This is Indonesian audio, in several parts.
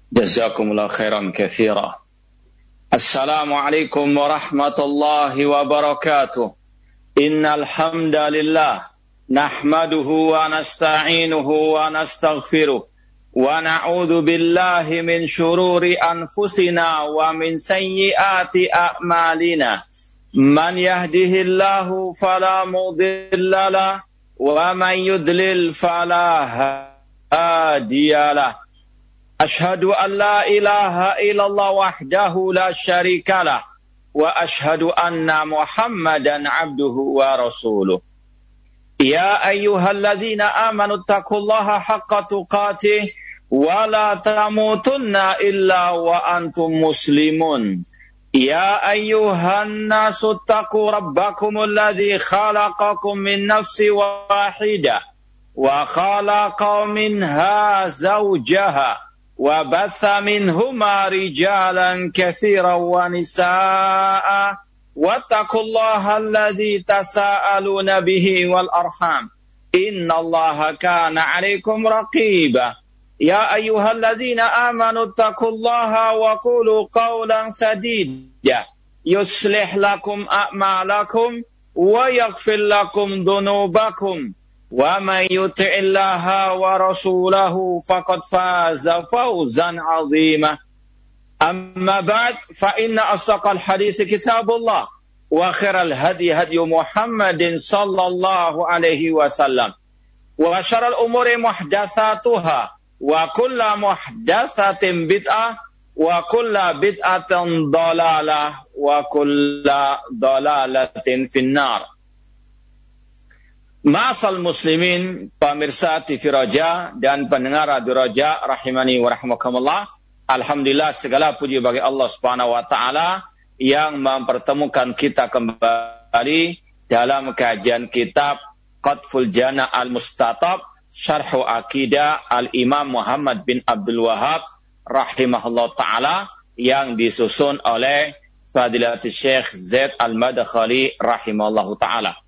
Jazakumullah khairan katsira. Assalamualaikum warahmatullahi wabarakatuh. Innal hamdalillah nahmaduhu wa nasta'inuhu wa nastaghfiruh wa na'udzu billahi min shururi anfusina wa min sayyiati a'malina. Man yahdihillahu fala mudilla lahu wa man yudlil fala hadiyalah. Ashhadu an la ilaha illallah wahdahu la syarika lah wa ashhadu anna Muhammadan abduhu wa rasuluh. Ya ayyuhalladzina amanu taqullaha haqqa tuqatih wa la tamutunna illa wa antum muslimun. Ya ayyuhan nasu taqu rabbakumul ladzi khalaqakum min nafsin wahidah wa khalaqa minha zawjaha وَبَثَّ مِنْهُمَا رِجَالًا كَثِيرًا وَنِسَاءً وَاتَّقُوا اللَّهَ الَّذِي تَسَاءَلُونَ بِهِ وَالْأَرْحَامَ إِنَّ اللَّهَ كَانَ عَلَيْكُمْ رَقِيبًا يَا أَيُّهَا الَّذِينَ آمَنُوا اتَّقُوا اللَّهَ وَقُولُوا قَوْلًا سَدِيدًا يُصْلِحْ لَكُمْ أَعْمَالَكُمْ وَيَغْفِرْ لَكُمْ ذُنُوبَكُمْ وَمَنْ يُطِعِ اللَّهَ وَرَسُولَهُ فَقَدْ فَازَ فَوْزًا عَظِيمًا أَمَّا بَعْدُ فَإِنَّ أَصْدَقَ الْحَدِيثِ كِتَابُ اللَّهِ وَخَيْرَ الْهَدْيِ هَدْيُ مُحَمَّدٍ صَلَّى اللَّهُ عَلَيْهِ وَسَلَّمَ وَشَرَّ الْأُمُورِ مُحْدَثَاتُهَا وَكُلُّ مُحْدَثَةٍ بِدْعَةٌ وَكُلُّ بِدْعَةٍ ضَلَالَةٌ وَكُلُّ ضَلَالَةٍ فِي النَّارِ. Ma'asal muslimin, pemirsa TV Roja dan pendengar Radio Roja rahimani wa rahimakumullah. Alhamdulillah, segala puji bagi Allah Subhanahu wa taala yang mempertemukan kita kembali dalam kajian kitab Qatful Jana Al-Mustatab Syarh Aqidah Al-Imam Muhammad bin Abdul Wahhab rahimahullah taala yang disusun oleh Fadilatul Syekh Zaid Al-Madkhali rahimahullah taala.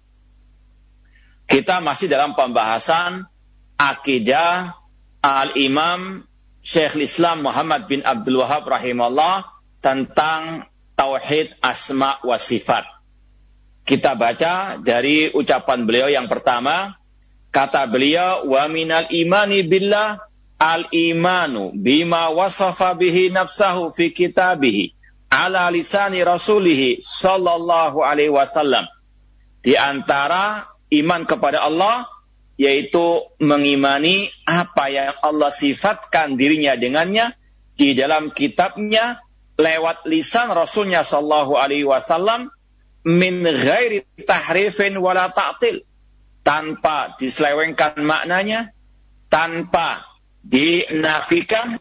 Kita masih dalam pembahasan akidah Al-Imam Syekhul Islam Muhammad bin Abdul Wahhab rahimahullah tentang tauhid asma wa sifat. Kita baca dari ucapan beliau yang pertama, kata beliau, wa minal imani billah al-imanu bima wasafa bihi nafsahu fi kitabihi ala lisani rasulihi sallallahu alaihi wasallam. Di antara iman kepada Allah, yaitu mengimani apa yang Allah sifatkan dirinya dengannya di dalam kitabnya lewat lisan Rasulnya sallallahu alaihi wasallam min ghairi tahrifin wala ta'til, tanpa diselewengkan maknanya, tanpa dinafikan.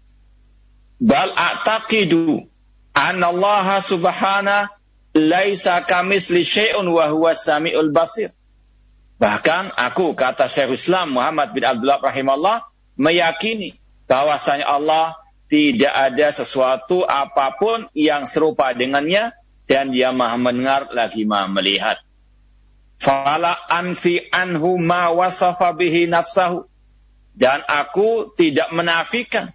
Bal a'taqidu anna Allah subhanahu laisa kamisli syai'un wa huwa samiul basir. Bahkan aku, kata Syekhul Islam Muhammad bin Abdullah rahimahullah, meyakini bahwasanya Allah tidak ada sesuatu apapun yang serupa dengannya dan dia maha mendengar lagi maha melihat. Fala anfi anhu ma wasafa bihi nafsahu, dan aku tidak menafikan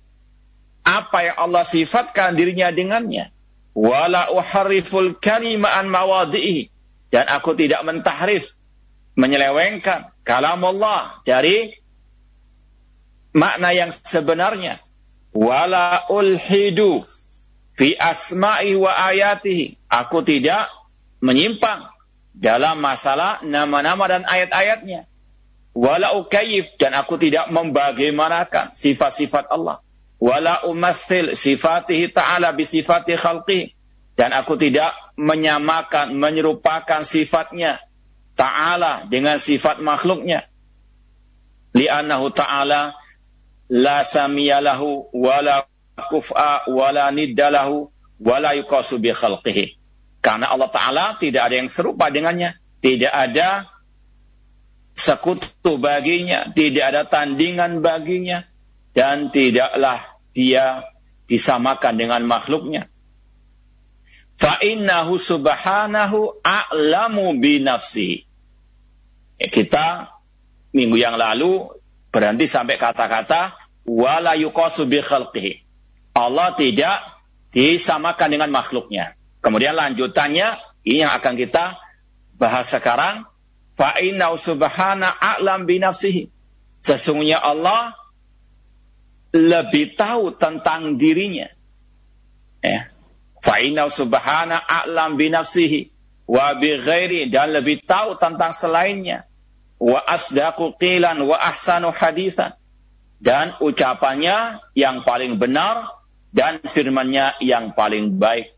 apa yang Allah sifatkan dirinya dengannya. Wala uharriful kalima an mawadhihi, dan aku tidak mentahrif, menyelewengkan kalam Allah dari makna yang sebenarnya. Wala ulhidu fi asma'i wa ayatihi, aku tidak menyimpang dalam masalah nama-nama dan ayat-ayatnya. Wala ukayyif, dan aku tidak membagaimanakan sifat-sifat Allah. Wala umathil sifatihi ta'ala bi sifati khalqihi, dan aku tidak menyamakan, menyerupakan sifatnya Ta'ala dengan sifat makhluknya. Li'annahu ta'ala la samiyalahu wala kuf'a wala niddalahu wala yuqasu bi khalqihi. Karena Allah Ta'ala tidak ada yang serupa dengannya, tidak ada sekutu baginya, tidak ada tandingan baginya, dan tidaklah dia disamakan dengan makhluknya. Fa innahu subhanahu a'lamu bi nafsihi. Kita minggu yang lalu berhenti sampai kata-kata wala yuqasu bi khalqihi. Allah tidak disamakan dengan makhluknya. Kemudian lanjutannya, ini yang akan kita bahas sekarang. Fa innahu subhana a'lam bi nafsihi. Sesungguhnya Allah lebih tahu tentang dirinya. Ya. Fa innahu subhana a'lam bi nafsihi wa bi ghairi, dan lebih tahu tentang selainnya. Wa asdaqu qilan wa ahsanu haditsan, dan ucapannya yang paling benar dan firman-Nya yang paling baik.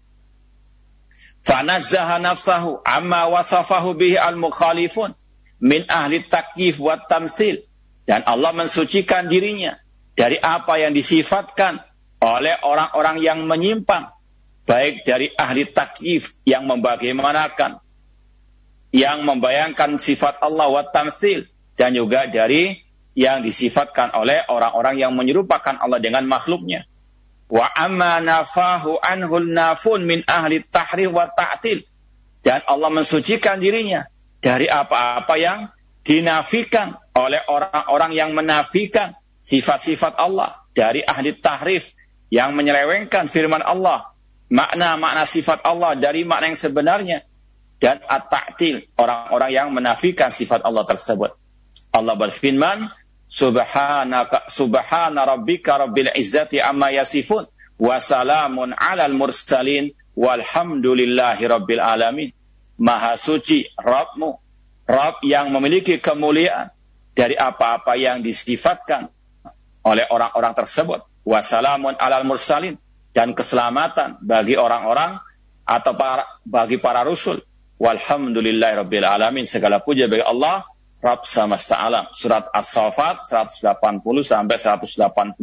Fanazzaha nafsahu amma wasafahu bihi al-mukhalifun min ahli takyif wa tamsil, dan Allah mensucikan dirinya dari apa yang disifatkan oleh orang-orang yang menyimpang, baik dari ahli takyif yang membagaimanakan, yang membayangkan sifat Allah wa tamsil, dan juga dari yang disifatkan oleh orang-orang yang menyerupakan Allah dengan makhluknya. Wa amma nafahu anhul nafun min ahli tahrif wa ta'til, dan Allah mensucikan dirinya dari apa-apa yang dinafikan oleh orang-orang yang menafikan sifat-sifat Allah, dari ahli tahrif yang menyelewengkan firman Allah, makna-makna sifat Allah dari makna yang sebenarnya, dan at-ta'til, orang-orang yang menafikan sifat Allah tersebut. Allah berfirman, Subhana rabbika rabbil izzati amma yasifun wa salamun alal mursalin walhamdulillahi rabbil alamin. Maha suci Rabbmu, Rabb yang memiliki kemuliaan dari apa-apa yang disifatkan oleh orang-orang tersebut. Wa salamun alal mursalin, dan keselamatan bagi orang-orang atau bagi para rasul. Walhamdulillahi rabbil alamin. Segala puja bagi Allah, Rabb semesta alam. Surat As-Saffat 180 sampai 182.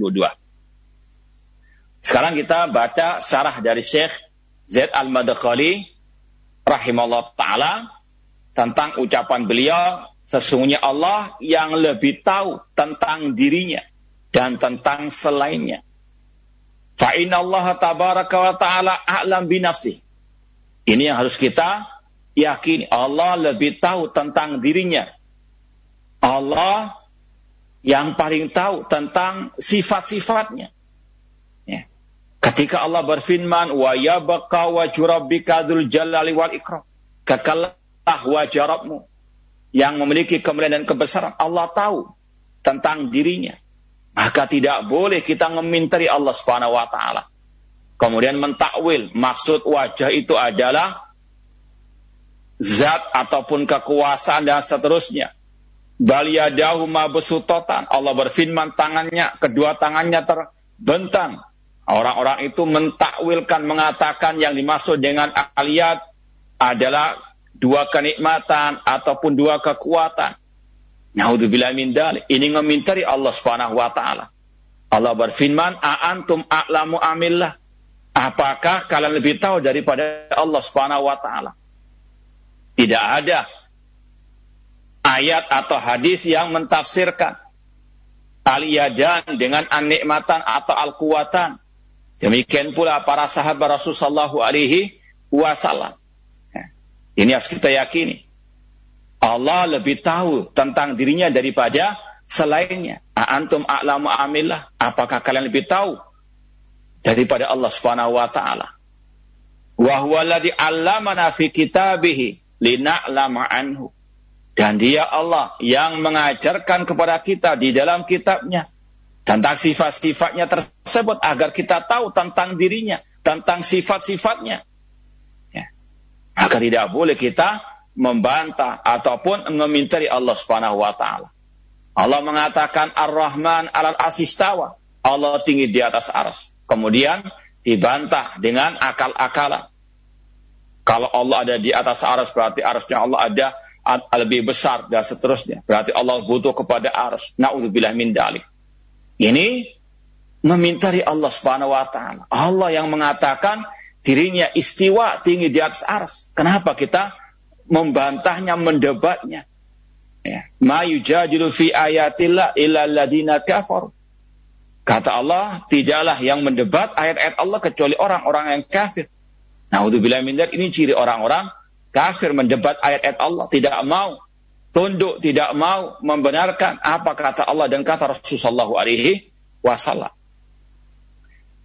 Sekarang kita baca syarah dari Syekh Zaid Al-Madkhali rahimahullah ta'ala tentang ucapan beliau, sesungguhnya Allah yang lebih tahu tentang dirinya dan tentang selainnya. Fa inna Allah tabaraka wa ta'ala a'lam bi nafsihi. Ini yang harus kita yakini. Allah lebih tahu tentang dirinya. Allah yang paling tahu tentang sifat-sifatnya. Ya. Ketika Allah berfirman, wa yabqa wajhu rabbika dzul jalali wal ikram, kekallah wajah Rabbmu yang memiliki kemuliaan dan kebesaran. Allah tahu tentang dirinya. Maka tidak boleh kita memintari Allah Subhanahu wa taala. Kemudian mentakwil, maksud wajah itu adalah zat ataupun kekuasaan dan seterusnya. Bal yadahu mabsuutatan. Allah berfirman kedua tangannya terbentang. Orang-orang itu mentakwilkan, mengatakan yang dimaksud dengan aliyat adalah dua kenikmatan ataupun dua kekuatan. Naudzubillah min dzalik. Ini memintari Allah Subhanahu wa taala. Allah berfirman, "A antum a'lamu amillah?" Apakah kalian lebih tahu daripada Allah Subhanahu wa taala? Tidak ada ayat atau hadis yang mentafsirkan al-yadan dengan an-nikmatan atau al-quwatan. Demikian pula para sahabat Rasulullah sallallahu alaihi wasallam. Ini harus kita yakini. Allah lebih tahu tentang dirinya daripada selainnya. Antum a'lamu amillah. Apakah kalian lebih tahu daripada Allah Subhanahu wa taala? Wa huwa alladzi 'allamana fi kitabihi lina'lama anhu. Dan dia Allah yang mengajarkan kepada kita di dalam kitabnya tentang sifat-sifatnya tersebut, agar kita tahu tentang dirinya, tentang sifat-sifatnya. Ya. Maka tidak boleh kita membantah ataupun memintari Allah Subhanahu wa taala. Allah mengatakan Ar-Rahman 'alal 'arsy istawa. Allah tinggi di atas arsy. Kemudian dibantah dengan akal-akalan. Kalau Allah ada di atas arsy, berarti arsy-nya Allah ada lebih besar dan seterusnya. Berarti Allah butuh kepada arsy. Na'udzubillah min dzalik. Ini memintari Allah Subhanahu wa taala. Allah yang mengatakan dirinya istiwa, tinggi di atas arsy. Kenapa kita membantahnya, mendebatnya? Ya. Ma yujadilu fi ayatillah illa alladziina kafaru. Kata Allah, tidaklah yang mendebat ayat-ayat Allah kecuali orang-orang yang kafir. Na'udzubillah min dzalik. Ini ciri orang-orang kafir, mendebat ayat-ayat Allah, tidak mau tunduk, tidak mau membenarkan apa kata Allah dan kata Rasulullah sallallahu alaihi wasallam.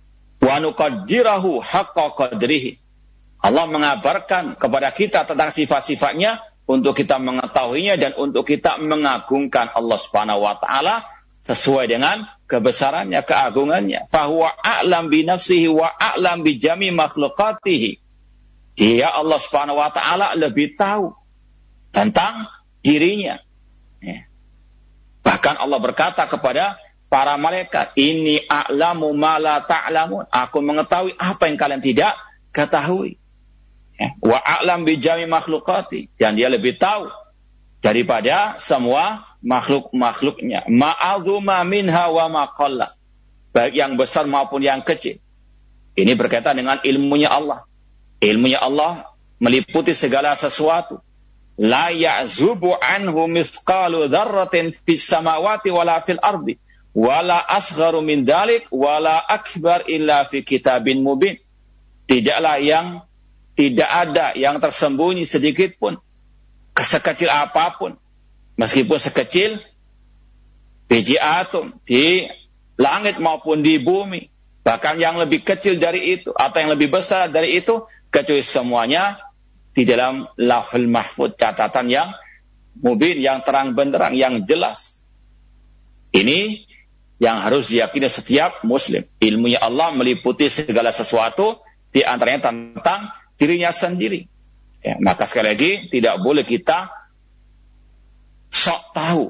wa nuqaddirahu haqqa qadrihi. Allah mengabarkan kepada kita tentang sifat-sifatnya untuk kita mengetahuinya dan untuk kita mengagungkan Allah Subhanahu wa taala sesuai dengan kebesarannya, keagungannya. Fahuwa a'lam bi nafsihi wa a'lam bi jami makhluqatihi. Dia Allah Subhanahu wa taala lebih tahu tentang dirinya. Bahkan Allah berkata kepada para malaikat, "Inni a'lamu ma la ta'lamun." Aku mengetahui apa yang kalian tidak ketahui. Wa a'lam bi jami makhluqati, dan dia lebih tahu daripada semua makhluk-makhluknya. Ma'azuma minha wa ma qalla, baik yang besar maupun yang kecil. Ini berkaitan dengan ilmunya Allah. Ilmunya Allah meliputi segala sesuatu. La ya'zubu anhu mithqalu dzarratin fis samawati wala fil ardi wala asgharu min dalik wala akbar illa fi kitabin mubin. Tidak ada yang tersembunyi sedikit pun, sekecil apapun, meskipun sekecil biji atom di langit maupun di bumi, bahkan yang lebih kecil dari itu atau yang lebih besar dari itu, kecuali semuanya di dalam Lauhul Mahfuz, catatan yang mubin, yang terang benderang, yang jelas. Ini yang harus diyakini setiap muslim. Ilmunya Allah meliputi segala sesuatu, di antaranya tentang dirinya sendiri. Maka sekali lagi, tidak boleh kita sok tahu,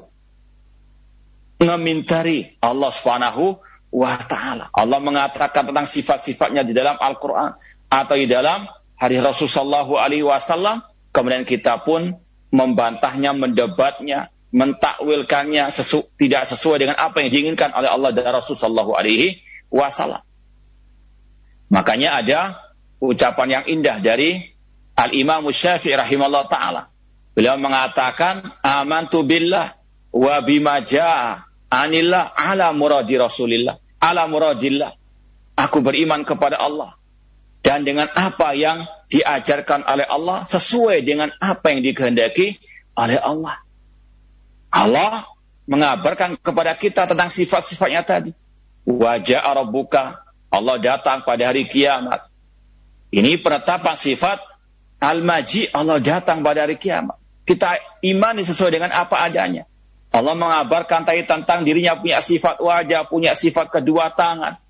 ngemintari Allah Subhanahu wa ta'ala. Allah mengatakan tentang sifat-sifatnya di dalam Al-Quran atau di dalam hadis Rasulullah SAW, kemudian kita pun membantahnya, mendebatnya, mentakwilkannya tidak sesuai dengan apa yang diinginkan oleh Allah dan Rasulullah SAW. Makanya ada ucapan yang indah dari Al-Imam Syafi'i rahimahullah ta'ala. Beliau mengatakan, amantu billah wa bima ja'a anillah ala muradi Rasulillah, ala muradillah. Aku beriman kepada Allah dan dengan apa yang diajarkan oleh Allah sesuai dengan apa yang dikehendaki oleh Allah. Allah mengabarkan kepada kita tentang sifat-sifatnya tadi. Wa ja'a rabbuka, Allah datang pada hari kiamat. Ini penetapan sifat al-maji, Allah datang pada hari kiamat. Kita imani sesuai dengan apa adanya. Allah mengabarkan tentang dirinya punya sifat wajah, punya sifat kedua tangan.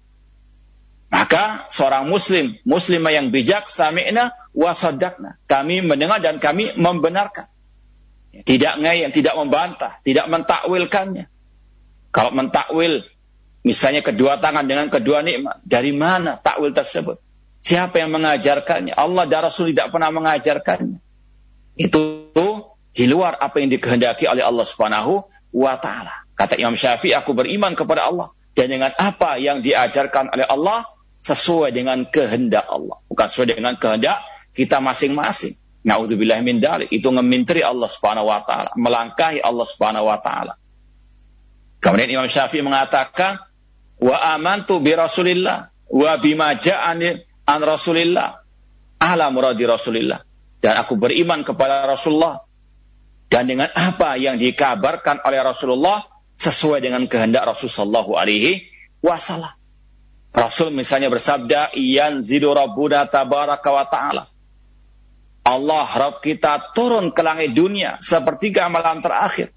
Maka seorang muslimah yang bijak, sami'na wa saddaqna. Kami mendengar dan kami membenarkan. Tidak ngeyel, tidak membantah, tidak mentakwilkannya. Kalau mentakwil, misalnya kedua tangan dengan kedua nikmat, dari mana takwil tersebut? Siapa yang mengajarkannya? Allah dan Rasul tidak pernah mengajarkannya. Itu di luar apa yang dikehendaki oleh Allah Subhanahu wa ta'ala. Kata Imam Syafi'i, aku beriman kepada Allah dan dengan apa yang diajarkan oleh Allah sesuai dengan kehendak Allah, bukan sesuai dengan kehendak kita masing-masing. Na'udzubillah min dzalik, itu ngemintri Allah Subhanahu wa ta'ala, melangkahi Allah Subhanahu wa ta'ala. Kemudian Imam Syafi'i mengatakan, wa amantu bi Rasulillah wa bima ja'ani an Rasulillah ala muradi Rasulillah. Dan aku beriman kepada Rasulullah dan dengan apa yang dikabarkan oleh Rasulullah sesuai dengan kehendak Rasulullah SAW. Rasul misalnya bersabda, yanzilu rabbuna tabaraka wa ta'ala. Allah Rabb kita turun ke langit dunia sepertiga malam terakhir.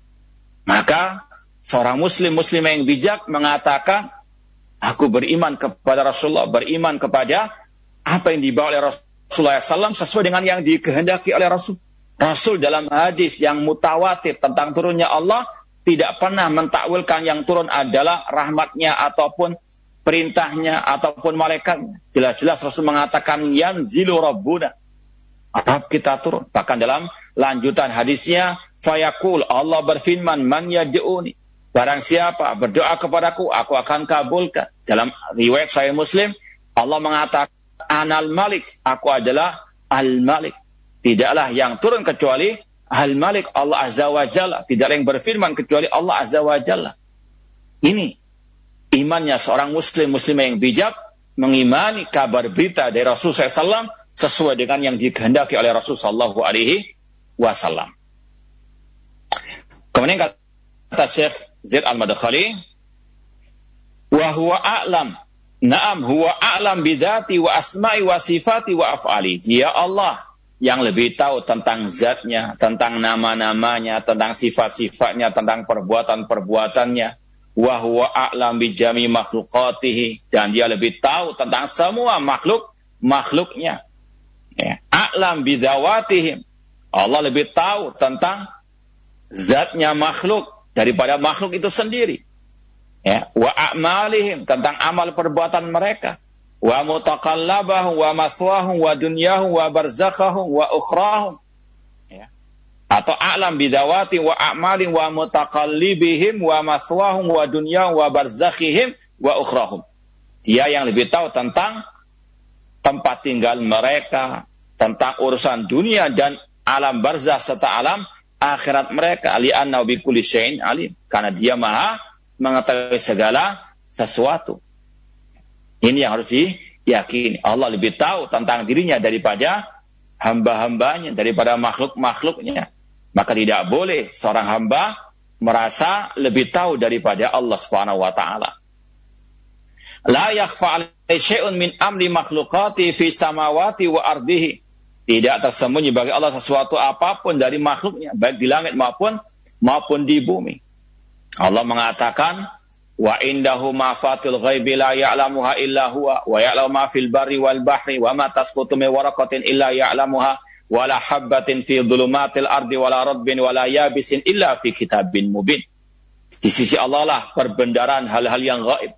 Maka seorang muslimah yang bijak mengatakan, aku beriman kepada Rasulullah, beriman kepada apa yang dibawa oleh Rasulullah SAW sesuai dengan yang dikehendaki oleh Rasul. Rasul dalam hadis yang mutawatir tentang turunnya Allah tidak pernah mentakwilkan yang turun adalah rahmatnya ataupun perintahnya ataupun malaikatnya. Jelas-jelas Rasul mengatakan yanzilu rabbuna, Rabb kita turun. Bahkan dalam lanjutan hadisnya, fayaqul, Allah berfirman, man yad'uni, barang siapa berdoa kepadaku, aku akan kabulkan. Dalam riwayat Sahih Muslim, Allah mengatakan, anal malik, aku adalah al-malik. Tidaklah yang turun kecuali al-malik, Allah Azza wa Jalla. Tidaklah yang berfirman kecuali Allah Azza wa Jalla. Ini imannya seorang muslimah yang bijak, mengimani kabar berita dari Rasulullah SAW sesuai dengan yang dikehendaki oleh Rasulullah SAW. Kemudian kata Syekh Zaid Al-Madkhali, wa huwa a'lam Naam huwa a'lam bidzati wa asma'i wa sifati wa af'ali. Dia Allah yang lebih tahu tentang zatnya, tentang nama-namanya, tentang sifat-sifatnya, tentang perbuatan-perbuatannya. Wa huwa a'lam bi jami makhluqatihi, dan dia lebih tahu tentang semua makhluknya. Ya. A'lam bi dzawatihim. Allah lebih tahu tentang zatnya makhluk daripada makhluk itu sendiri. Ya, wa a'malihim, tentang amal perbuatan mereka, wa mutaqallabahum wa mathwahum wa dunyahum wa barzakhahum wa ukhrahum. Ya. Atau a'lam bidawati wa a'malihim wa mutaqallibihim wa mathwahum wa dunyahum wa barzakhihim wa ukhrahum. Dia yang lebih tahu tentang tempat tinggal mereka, tentang urusan dunia dan alam barzakh serta alam akhirat mereka. Li'annahu bi kulli syai'in alim, karena dia maha mengetahui segala sesuatu. Ini yang harus diyakini. Allah lebih tahu tentang dirinya daripada hamba-hambanya, daripada makhluk-makhluknya. Maka tidak boleh seorang hamba merasa lebih tahu daripada Allah Subhanahu wa taala. La yakhfa 'alaihi syai'un min amri makhluqati fi samawati wa ardihi. Tidak tersembunyi bagi Allah sesuatu apapun dari makhluknya, baik di langit maupun di bumi. Allah mengatakan, wa indahu mafatil ghaibi la ya'lamuha illa huwa wa ya'lamu ma fil barri wal bahri wa ma tasqutu min waraqatin illa ya'lamuha wa la habbatin fi dhulumatil ardi wa la radbin wa la yabisin illa fi kitabin mubin. Di sisi Allah lah perbendaharaan hal-hal yang gaib.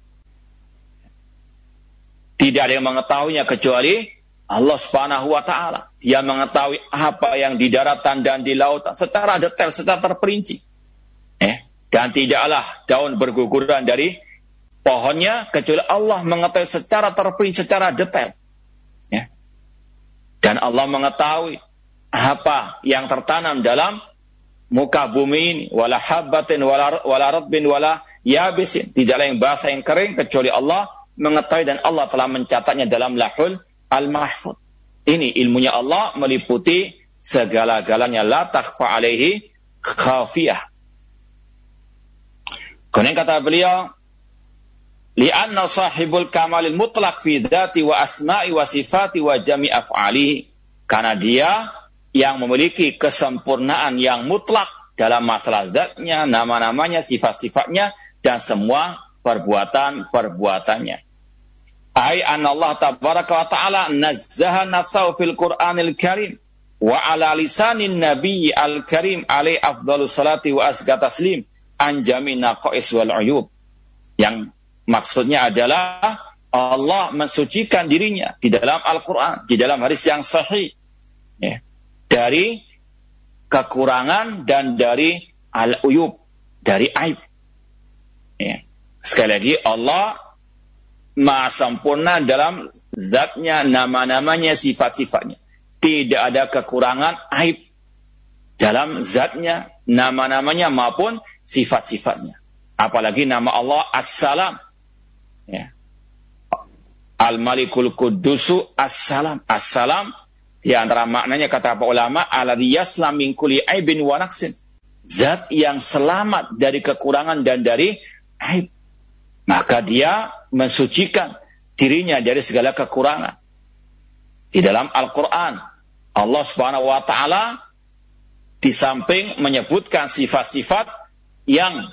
Tidak ada yang mengetahuinya kecuali Allah Subhanahu wa taala. Dia mengetahui apa yang di daratan dan di lautan secara detail, secara terperinci. Dan tidaklah daun berguguran dari pohonnya kecuali Allah mengetahui secara terperinci, secara detail. Ya. Dan Allah mengetahui apa yang tertanam dalam muka bumi ini. Wala habbatin wala ratbin wala yabisin. Tidaklah yang basah yang kering kecuali Allah mengetahui, dan Allah telah mencatatnya dalam Lauhul Al-Mahfuz. Ini ilmunya Allah meliputi segala-galanya. La takhfa alaihi khafiyah. Kemudian kata beliau, li'anna sahibul kamalil mutlaq fi dzati wa asma'i wa sifati wa jami' af'alihi. Karena dia yang memiliki kesempurnaan yang mutlak dalam masalah zatnya, nama-namanya, sifat-sifatnya, dan semua perbuatan-perbuatannya. Ai anna Allah tabaraka wa ta'ala nazzaha nafsahu fil Qur'anil Karim wa ala lisanin nabiyyi al-karim alaihi afdhalus salati wa azka taslim anjami naqais wal uyub. Yang maksudnya adalah Allah mensucikan dirinya di dalam Al-Quran, di dalam hadis yang sahih, ya, dari kekurangan dan dari al-uyub, dari aib. Ya. Sekali lagi, Allah maha sempurna dalam zatnya, nama-namanya, sifat-sifatnya. Tidak ada kekurangan, aib dalam zatnya, nama-namanya maupun sifat-sifatnya. Apalagi nama Allah As-Salam. Ya. Al-Malikul Qudusu As-Salam. As-Salam di antara maknanya kata para ulama alladzi yaslam min kulli aibin wa naqsin. Zat yang selamat dari kekurangan dan dari aib. Maka dia mensucikan dirinya dari segala kekurangan. Di dalam Al-Qur'an Allah Subhanahu wa taala di samping menyebutkan sifat-sifat yang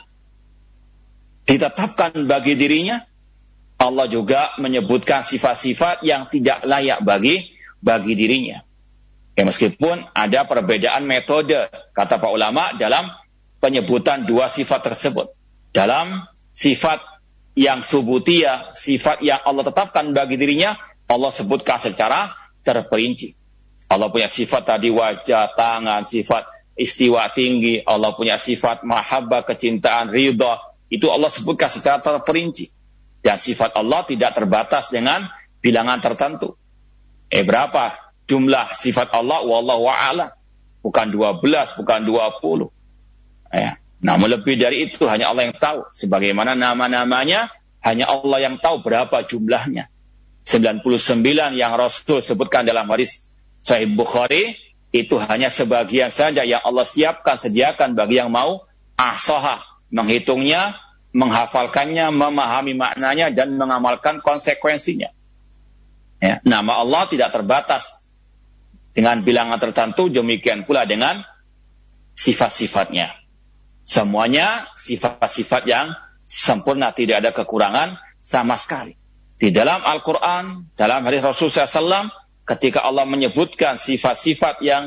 ditetapkan bagi dirinya, Allah juga menyebutkan sifat-sifat yang tidak layak bagi dirinya. Ya, meskipun ada perbedaan metode, kata para ulama, dalam penyebutan dua sifat tersebut. Dalam sifat yang subutiyah, sifat yang Allah tetapkan bagi dirinya, Allah sebutkan secara terperinci. Allah punya sifat tadi wajah, tangan, sifat istiwa tinggi, Allah punya sifat mahabbah, kecintaan, ridha, itu Allah sebutkan secara terperinci. Dan sifat Allah tidak terbatas dengan bilangan tertentu. Berapa jumlah sifat Allah? Wallahu a'lam. Bukan 12, bukan 20. Ya. Namun lebih dari itu hanya Allah yang tahu. Sebagaimana nama-namanya hanya Allah yang tahu berapa jumlahnya. 99 yang Rasul sebutkan dalam hadis Sahih Bukhari, itu hanya sebagian saja yang Allah siapkan, sediakan bagi yang mau ahsaha, menghitungnya menghafalkannya, memahami maknanya, dan mengamalkan konsekuensinya. Ya, nama Allah tidak terbatas dengan bilangan tertentu, demikian pula dengan sifat-sifatnya. Semuanya sifat-sifat yang sempurna, tidak ada kekurangan sama sekali. Di dalam Al-Quran, dalam hadis Rasulullah SAW, ketika Allah menyebutkan sifat-sifat yang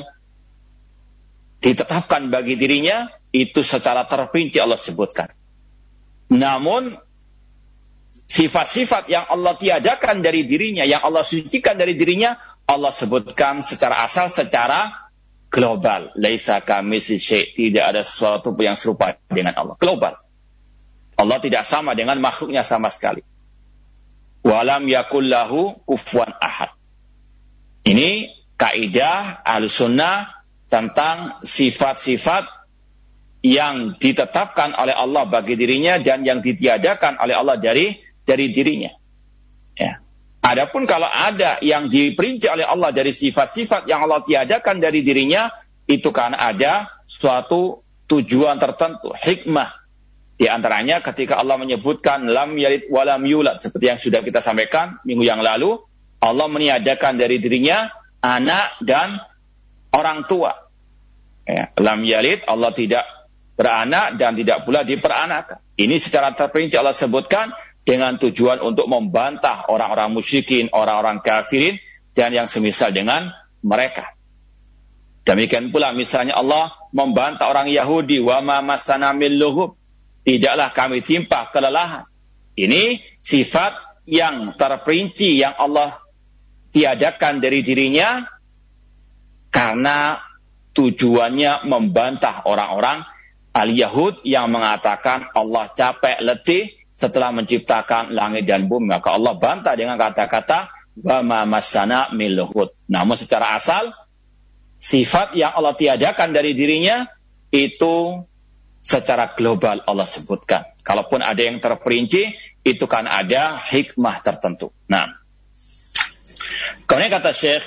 ditetapkan bagi dirinya, itu secara terperinci Allah sebutkan. Namun sifat-sifat yang Allah tiadakan dari dirinya, yang Allah sucikan dari dirinya, Allah sebutkan secara asal, secara global. Laisa kamitslihi syai', tidak ada sesuatu yang serupa dengan Allah. Global. Allah tidak sama dengan makhluknya sama sekali. Walam yakul lahu kufuwan ahad. Ini kaidah Ahlussunnah tentang sifat-sifat yang ditetapkan oleh Allah bagi dirinya dan yang ditiadakan oleh Allah dari dirinya. Ya. Adapun kalau ada yang diperinci oleh Allah dari sifat-sifat yang Allah tiadakan dari dirinya, itu karena ada suatu tujuan tertentu, hikmah. Di antaranya ketika Allah menyebutkan lam yalid wa lam yulad, seperti yang sudah kita sampaikan minggu yang lalu, Allah meniadakan dari dirinya anak dan orang tua. Ya, lam yalid, Allah tidak beranak dan tidak pula diperanakan. Ini secara terperinci Allah sebutkan dengan tujuan untuk membantah orang-orang musyrikin, orang-orang kafirin, dan yang semisal dengan mereka. Demikian pula misalnya Allah membantah orang Yahudi, wa ma massana min lughub, tidaklah kami timpa kelelahan. Ini sifat yang terperinci yang Allah tiadakan dari dirinya karena tujuannya membantah orang-orang al-Yahud yang mengatakan Allah capek letih setelah menciptakan langit dan bumi. Maka Allah bantah dengan kata-kata wa ma massana min lughub. Namun secara asal sifat yang Allah tiadakan dari dirinya itu secara global Allah sebutkan. Kalaupun ada yang terperinci, itu kan ada hikmah tertentu. Nah, kemudian kata Syekh,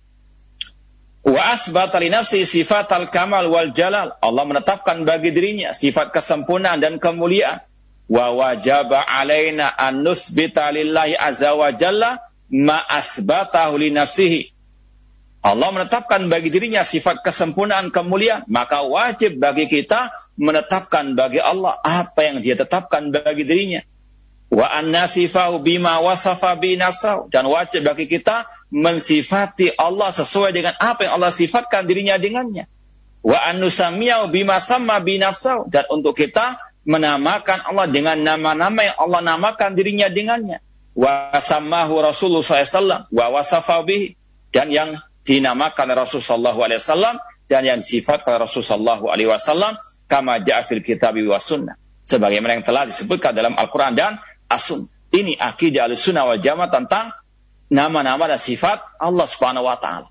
wa asbata li nafsi sifatal kamal wal jalal. Allah menetapkan bagi dirinya sifat kesempurnaan dan kemuliaan. Wa wajaba alaina an nusbita lillahi azza wa jalla ma asbatahu li nafsihi. Allah menetapkan bagi dirinya sifat kesempurnaan kemuliaan, maka wajib bagi kita menetapkan bagi Allah apa yang Dia tetapkan bagi dirinya. Wa an-nasifahu bima wasafa bi nafsahu, dan wajib bagi kita mensifati Allah sesuai dengan apa yang Allah sifatkan dirinya dengannya. Wa an-nusammiyahu bima samma bi nafsahu, dan untuk kita menamakan Allah dengan nama-nama yang Allah namakan dirinya dengannya. Wa sammahu Rasulullah SAW wa wasafa bihi, dan yang dinamakan Rasulullah SAW dan yang sifatkan Rasulullah SAW kama ja'a fil kitabi wa sunnah, sebagaimana yang telah disebutkan dalam Al-Quran dan As-Sunnah. Ini akidah Ahlussunnah wal Jamaah tentang nama-nama dan sifat Allah Subhanahu wa taala.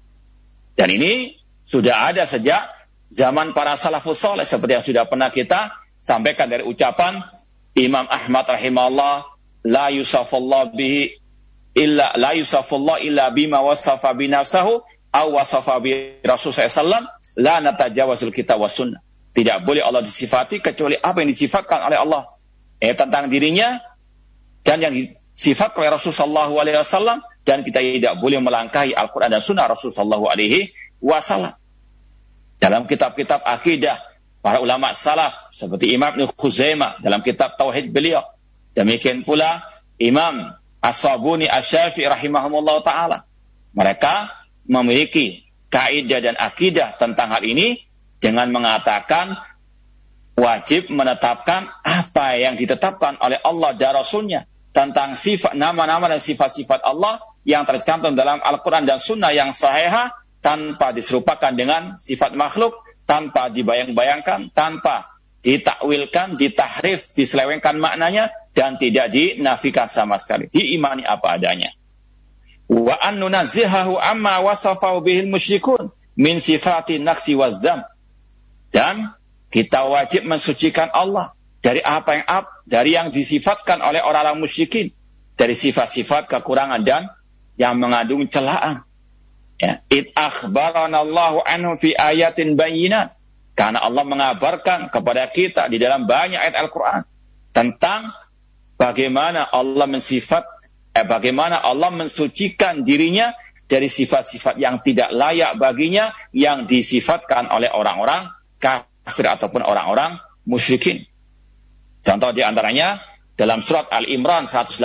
Dan ini sudah ada sejak zaman para salafus saleh, seperti yang sudah pernah kita sampaikan dari ucapan Imam Ahmad rahimahullah, la yusafullah bihi illa la yusafullah illa bima wasafa bi nafsahu aw wasafa bi Rasulullah sallallahu la natajawazul kitab was sunnah. Tidak boleh Allah disifati kecuali apa yang disifatkan oleh Allah tentang dirinya dan yang disifat oleh Rasulullah SAW, dan kita tidak boleh melangkahi Al-Quran dan Sunnah Rasulullah SAW. Dalam kitab-kitab akidah para ulama salaf seperti Imam Ibnu Khuzaimah dalam kitab Tauhid beliau, demikian pula Imam As-Sabuni Asy-Syafi'i rahimahumullah ta'ala, mereka memiliki kaidah dan akidah tentang hal ini dengan mengatakan wajib menetapkan apa yang ditetapkan oleh Allah dan Rasulnya tentang sifat, nama-nama dan sifat-sifat Allah yang tercantum dalam Al-Quran dan Sunnah yang sahihah, tanpa diserupakan dengan sifat makhluk, tanpa dibayang-bayangkan, tanpa ditakwilkan, ditahrif, diselewengkan maknanya, dan tidak dinafikan sama sekali. Diimani apa adanya. Wa an nunazzihahu amma wasafahu bihil musyrikun min sifati naqsi wa dzam. Dan kita wajib mensucikan Allah dari dari yang disifatkan oleh orang-orang musyrikin, dari sifat-sifat kekurangan dan yang mengandung celaan. Ya, id akhbarana Allahu anhu fi ayatin bayyinat, karena Allah mengabarkan kepada kita di dalam banyak ayat Al-Quran tentang bagaimana Allah bagaimana Allah mensucikan dirinya dari sifat-sifat yang tidak layak baginya yang disifatkan oleh orang-orang kafir ataupun orang-orang musyrikin. Contoh di antaranya dalam surat Al-Imran 181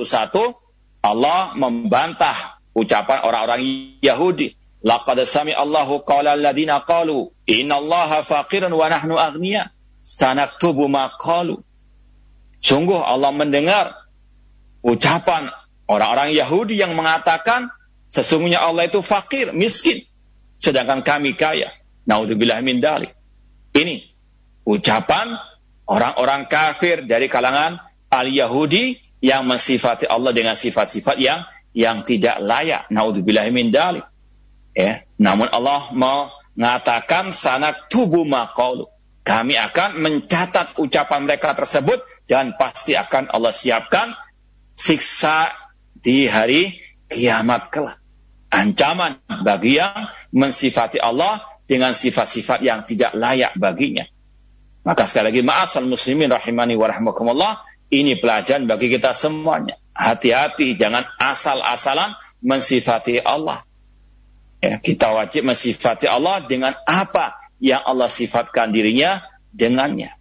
Allah membantah ucapan orang-orang Yahudi. Laqad sami'allahu qawla alladziina qalu innallaha faqirun wa nahnu aghniya sanaktubu ma qalu. Sungguh Allah mendengar ucapan orang-orang Yahudi yang mengatakan sesungguhnya Allah itu fakir, miskin, sedangkan kami kaya. Naudzubillah min dzalik. Ini ucapan orang-orang kafir dari kalangan al-Yahudi yang mensifati Allah dengan sifat-sifat yang tidak layak. Naudzubillah min dzalik. Ya, namun Allah mengatakan sanaktubu ma qalu. Kami akan mencatat ucapan mereka tersebut dan pasti akan Allah siapkan siksa di hari kiamat kelak. Ancaman bagi yang mensifati Allah dengan sifat-sifat yang tidak layak baginya. Maka sekali lagi ma'asal muslimin rahimani wa rahmakumullah, ini pelajaran bagi kita semuanya. Hati-hati, jangan asal-asalan mensifati Allah. Ya, kita wajib mensifati Allah dengan apa yang Allah sifatkan dirinya dengannya.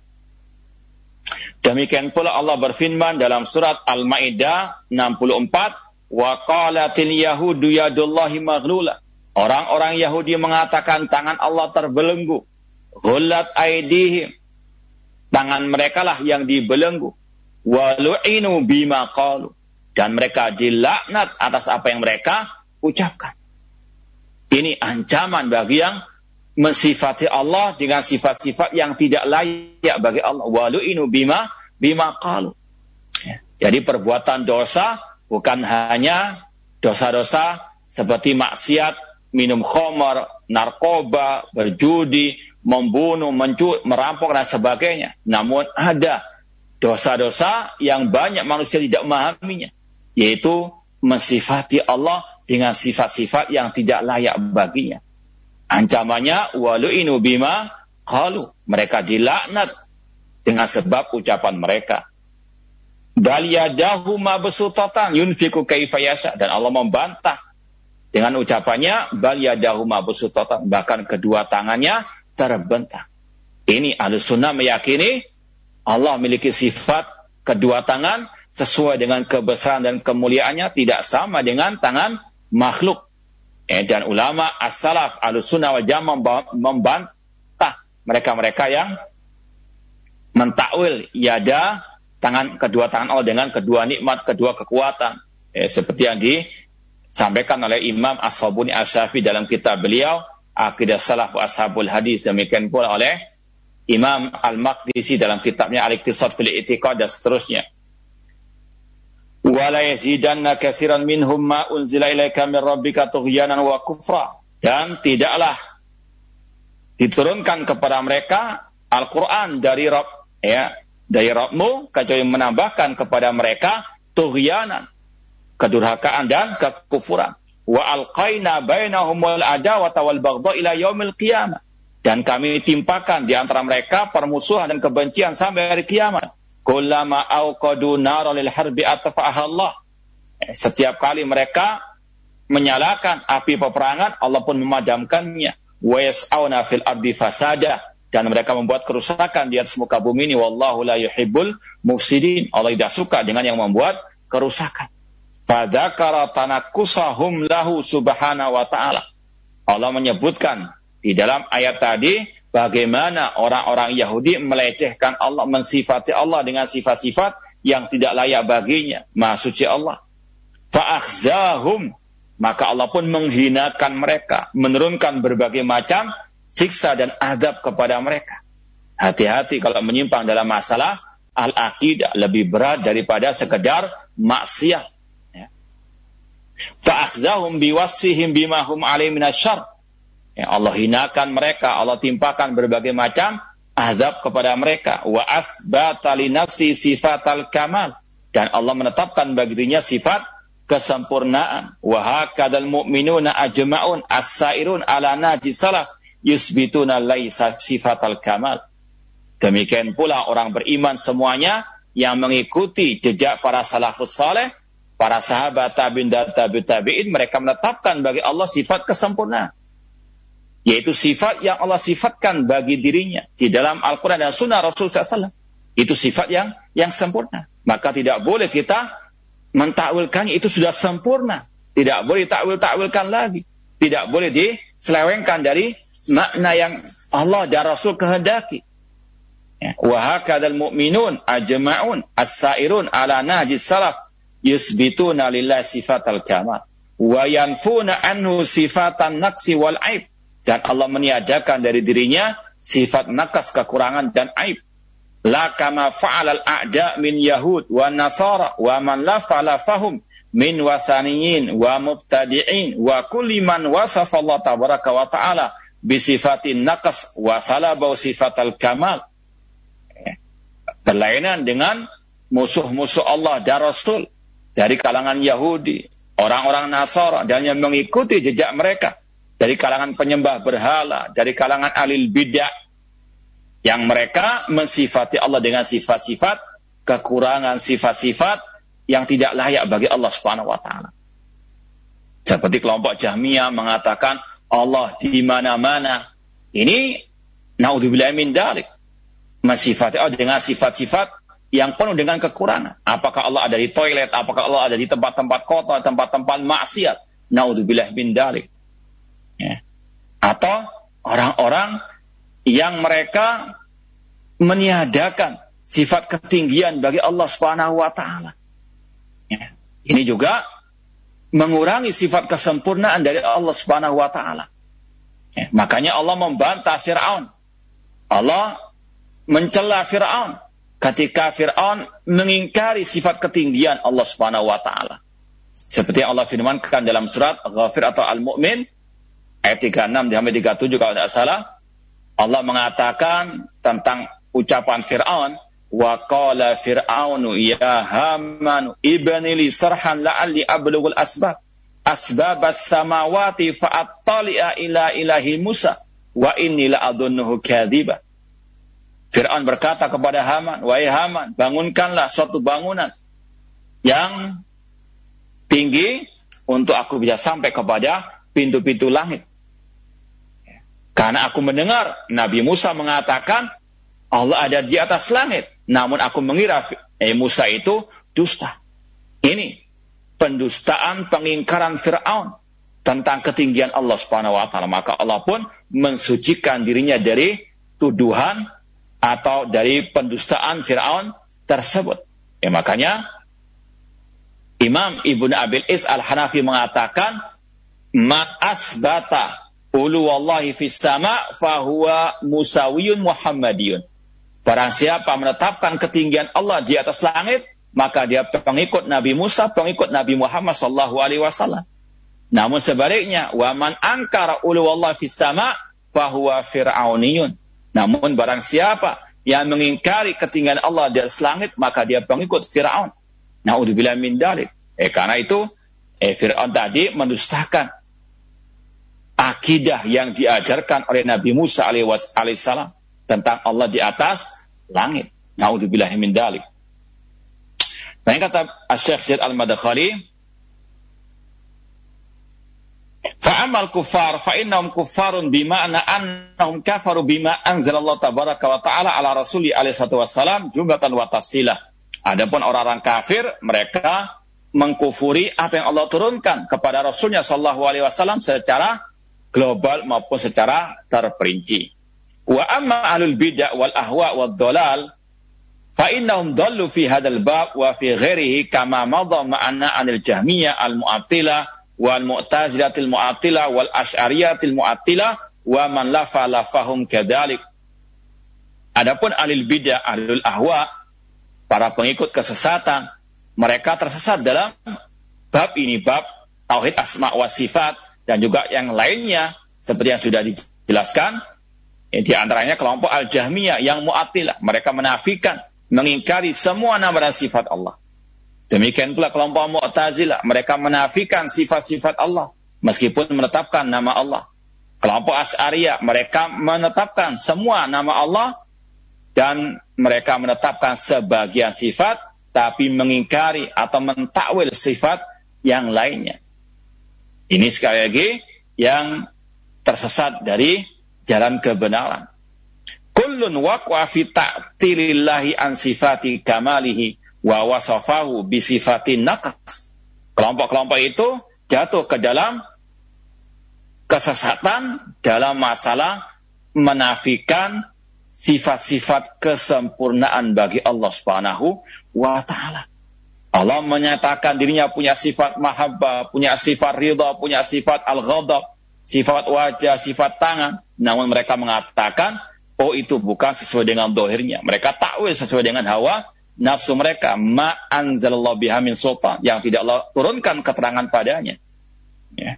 Demikian pula Allah berfirman dalam surat Al-Maidah 64, wa qalatil yahudu yadullahi maghlula. Orang-orang Yahudi mengatakan tangan Allah terbelenggu. Ghullat aydihim. Tangan mereka lah yang dibelenggu. Wa lu'inu bima qalu. Dan mereka dilaknat atas apa yang mereka ucapkan. Ini ancaman bagi yang mensifati Allah dengan sifat-sifat yang tidak layak bagi Allah. Walu'inu bima qalu. Jadi perbuatan dosa bukan hanya dosa-dosa seperti maksiat, minum khamar, narkoba, berjudi, membunuh, mencuri, merampok dan sebagainya. Namun ada dosa-dosa yang banyak manusia tidak memahaminya, yaitu mensifati Allah dengan sifat-sifat yang tidak layak baginya. Ancamannya walu'inu bima qalu. Mereka dilaknat dengan sebab ucapan mereka. Bal yadahu mabsutatan yunfiqu kaifa yasha. Dan Allah membantah dengan ucapannya bal yadahu mabsutatan, bahkan kedua tangannya terbentang. Ini Ahlussunnah meyakini Allah memiliki sifat kedua tangan sesuai dengan kebesaran dan kemuliaannya, tidak sama dengan tangan makhluk. Dan ulama as-salaf Ahlussunnah wal Jamaah membantah mereka-mereka yang mentakwil yada, tangan, kedua tangan Allah dengan kedua nikmat, kedua kekuatan. Seperti yang disampaikan oleh Imam As-Sabuni Asy-Syafi'i dalam kitab beliau Aqidah Salaf wa Ashabul Hadis, demikian pula oleh Imam Al-Maqdisi dalam kitabnya Al-Iqtisad fil I'tiqad dan seterusnya. Wala yazidanna katsiran minhum ma unzila ilaika min rabbika tughyanan wa kufra. Dan tidaklah diturunkan kepada mereka Al-Qur'an dari Rabbmu kecuali menambahkan kepada mereka tughyanan, kedurhakaan dan kekufuran. Wa alqaina bainahumul adawata wal baghdha ila yaumil qiyamah. Dan kami timpakan di antara mereka permusuhan dan kebencian sampai hari kiamat. Kullama auqadu naran lil harbi atfa'aha Allah. Setiap kali mereka menyalakan api peperangan, Allah pun memadamkannya. Wa yas'auna fil ardi fasada. Dan mereka membuat kerusakan di atas muka bumi ini. Wallahu la yuhibbul mufsidin. Allah tidak suka dengan yang membuat kerusakan. Fadzakara tanakkusahum lahu subhanahu wa ta'ala. Allah menyebutkan di dalam ayat tadi bagaimana orang-orang Yahudi melecehkan Allah, mensifati Allah dengan sifat-sifat yang tidak layak baginya. Maha suci Allah. Fa'akhzahum. Maka Allah pun menghinakan mereka, menurunkan berbagai macam siksa dan azab kepada mereka. Hati-hati kalau menyimpang dalam masalah al-aqidah, lebih berat daripada sekedar maksiat. Fa'akhzahum biwasfihim bima hum alaihi minasyarr. Allah hinakan mereka, Allah timpakan berbagai macam azab kepada mereka. Wa asbata li nafsi sifatal kamal. Dan Allah menetapkan bagi dirinya sifat kesempurnaan. Wa hakadzal mu'minuna ajma'un as-sairun ala naji salaf yusbituna laisa sifatal kamal. Demikian pula orang beriman semuanya yang mengikuti jejak para salafus saleh, para sahabat tabi'in dan tabi'in, mereka menetapkan bagi Allah sifat kesempurnaan. Yaitu sifat yang Allah sifatkan bagi dirinya di dalam Al-Quran dan Sunnah Rasul SAW. Itu sifat yang sempurna. Maka tidak boleh kita mentakwilkan itu sudah sempurna. Tidak boleh takwil-takwilkan lagi. Tidak boleh diselewengkan dari makna yang Allah dan Rasul kehendaki. Wa hakadzal mu'minun ajma'un as-sairun ala nahjis salaf yusbituna lillahi sifatal kamal wa yanfuna anhu sifatan naqsi wal aib. Dan Allah meniadakan dari dirinya sifat nakas, kekurangan dan aib. La kama fa'alal a'da min yahud wa nasara wa man la fa'ala fahum min wathaniyin wa mubtadi'in wa kulli man wasafa Allah tabaraka wa ta'ala bisifatin naqas wa salabau sifatal kamal. Berlainan dengan musuh-musuh Allah dan Rasul dari kalangan Yahudi, orang-orang Nasara dan yang mengikuti jejak mereka, dari kalangan penyembah berhala, dari kalangan alil bidah, yang mereka mensifati Allah dengan sifat-sifat kekurangan, sifat-sifat yang tidak layak bagi Allah Subhanahu wa taala. Seperti kelompok Jahmiyah mengatakan Allah di mana-mana. Ini naudzubillah min dzalik. Mensifati Allah dengan sifat-sifat yang penuh dengan kekurangan. Apakah Allah ada di toilet, apakah Allah ada di tempat-tempat kotor, tempat-tempat maksiat. Naudzubillah min dzalik. Ya. Atau orang-orang yang mereka meniadakan sifat ketinggian bagi Allah Subhanahu wa taala. Ya. Ini juga mengurangi sifat kesempurnaan dari Allah Subhanahu wa taala. Ya. Makanya Allah membantah Fir'aun. Allah mencela Fir'aun ketika Fir'aun mengingkari sifat ketinggian Allah Subhanahu wa taala. Seperti yang Allah firmankan dalam surat Ghafir atau Al-Mu'min ayat 36 sampai 37 kalau tidak salah. Allah mengatakan tentang ucapan Fir'aun, wa qala fir'aunu ya haman ibni li sarhan la'alli ablughul asbabas samawati fa'attali'a ila ilahi Musa wa inni la'adhunnuhu kadziba. Fir'aun berkata kepada Haman, wahai Haman, bangunkanlah suatu bangunan yang tinggi untuk aku bisa sampai kepada pintu-pintu langit. Karena aku mendengar Nabi Musa mengatakan Allah ada di atas langit. Namun aku mengira Musa itu dusta. Ini pendustaan, pengingkaran Fir'aun tentang ketinggian Allah Subhanahu wa taala. Maka Allah pun mensucikan dirinya dari tuduhan atau dari pendustaan Fir'aun tersebut. Ya, makanya Imam Ibnu Abil Is Al-Hanafi mengatakan man asbata uluwallahi fis sama fahuwa musawiyun muhammadiyun. Barang siapa menetapkan ketinggian Allah di atas langit, maka dia pengikut Nabi Musa, pengikut Nabi Muhammad sallallahu alaihi wasallam. Namun sebaliknya, wa man ankara uluwallahi fis sama fahuwa fir'auniyun. Namun barang siapa yang mengingkari ketinggian Allah di atas langit, maka dia pengikut Fir'aun. Na'udzubillah min dzalik. Karena itu Fir'aun tadi mendustakan akidah yang diajarkan oleh Nabi Musa alaihissalam tentang Allah di atas langit. Na'udzubillah min dzalik. Dan kata Syekh Zaid Al-Madkhali, fa'amal kuffar fa'innahum kuffarun bima'na annahum kafaru bima anzalallahu tabaraka wa ta'ala ala rasuli alaihi wassalam jumlatan wa tafsilah. Adapun orang-orang kafir, mereka mengkufuri apa yang Allah turunkan kepada Rasulnya sallallahu alaihi wasallam secara global maupun secara terperinci. Wa amma ahlul bid'ah wal ahwa wad dhalal fa'innahum dhallu fi hadzal bab wa fi ghairihi kama madha ma'ana anil jahmiyah al-mu'attilah wal mu'tazilatil mu'attilah wal asy'ariyatil mu'attilah wa man la falafahum kadzalik. Adapun alil bidah, alul ahwa, para pengikut kesesatan, mereka tersesat dalam bab ini, bab tauhid asma wa sifat dan juga yang lainnya seperti yang sudah dijelaskan. Di antaranya kelompok al-jahmiyah yang mu'attilah, mereka menafikan, mengingkari semua nama dan sifat Allah. Demikian pula kelompok Mu'tazilah, mereka menafikan sifat-sifat Allah meskipun menetapkan nama Allah. Kelompok Asy'ariyah, mereka menetapkan semua nama Allah dan mereka menetapkan sebagian sifat tapi mengingkari atau mentakwil sifat yang lainnya. Ini sekali lagi yang tersesat dari jalan kebenaran. Kullun waqwa fi ta'tilillahi an sifati kamalihi wa wasafahu bi sifatin naqas. Kelompok-kelompok itu jatuh ke dalam kesesatan dalam masalah menafikan sifat-sifat kesempurnaan bagi Allah Subhanahu wa taala. Allah menyatakan dirinya punya sifat mahabbah, punya sifat ridha, punya sifat al-ghadab, sifat wajah, sifat tangan. Namun mereka mengatakan, oh itu bukan sesuai dengan zahirnya. Mereka takwil sesuai dengan hawa nafsu mereka. Ma anzalallahu biha min sultan, yang tidak Allah turunkan keterangan padanya. Ya.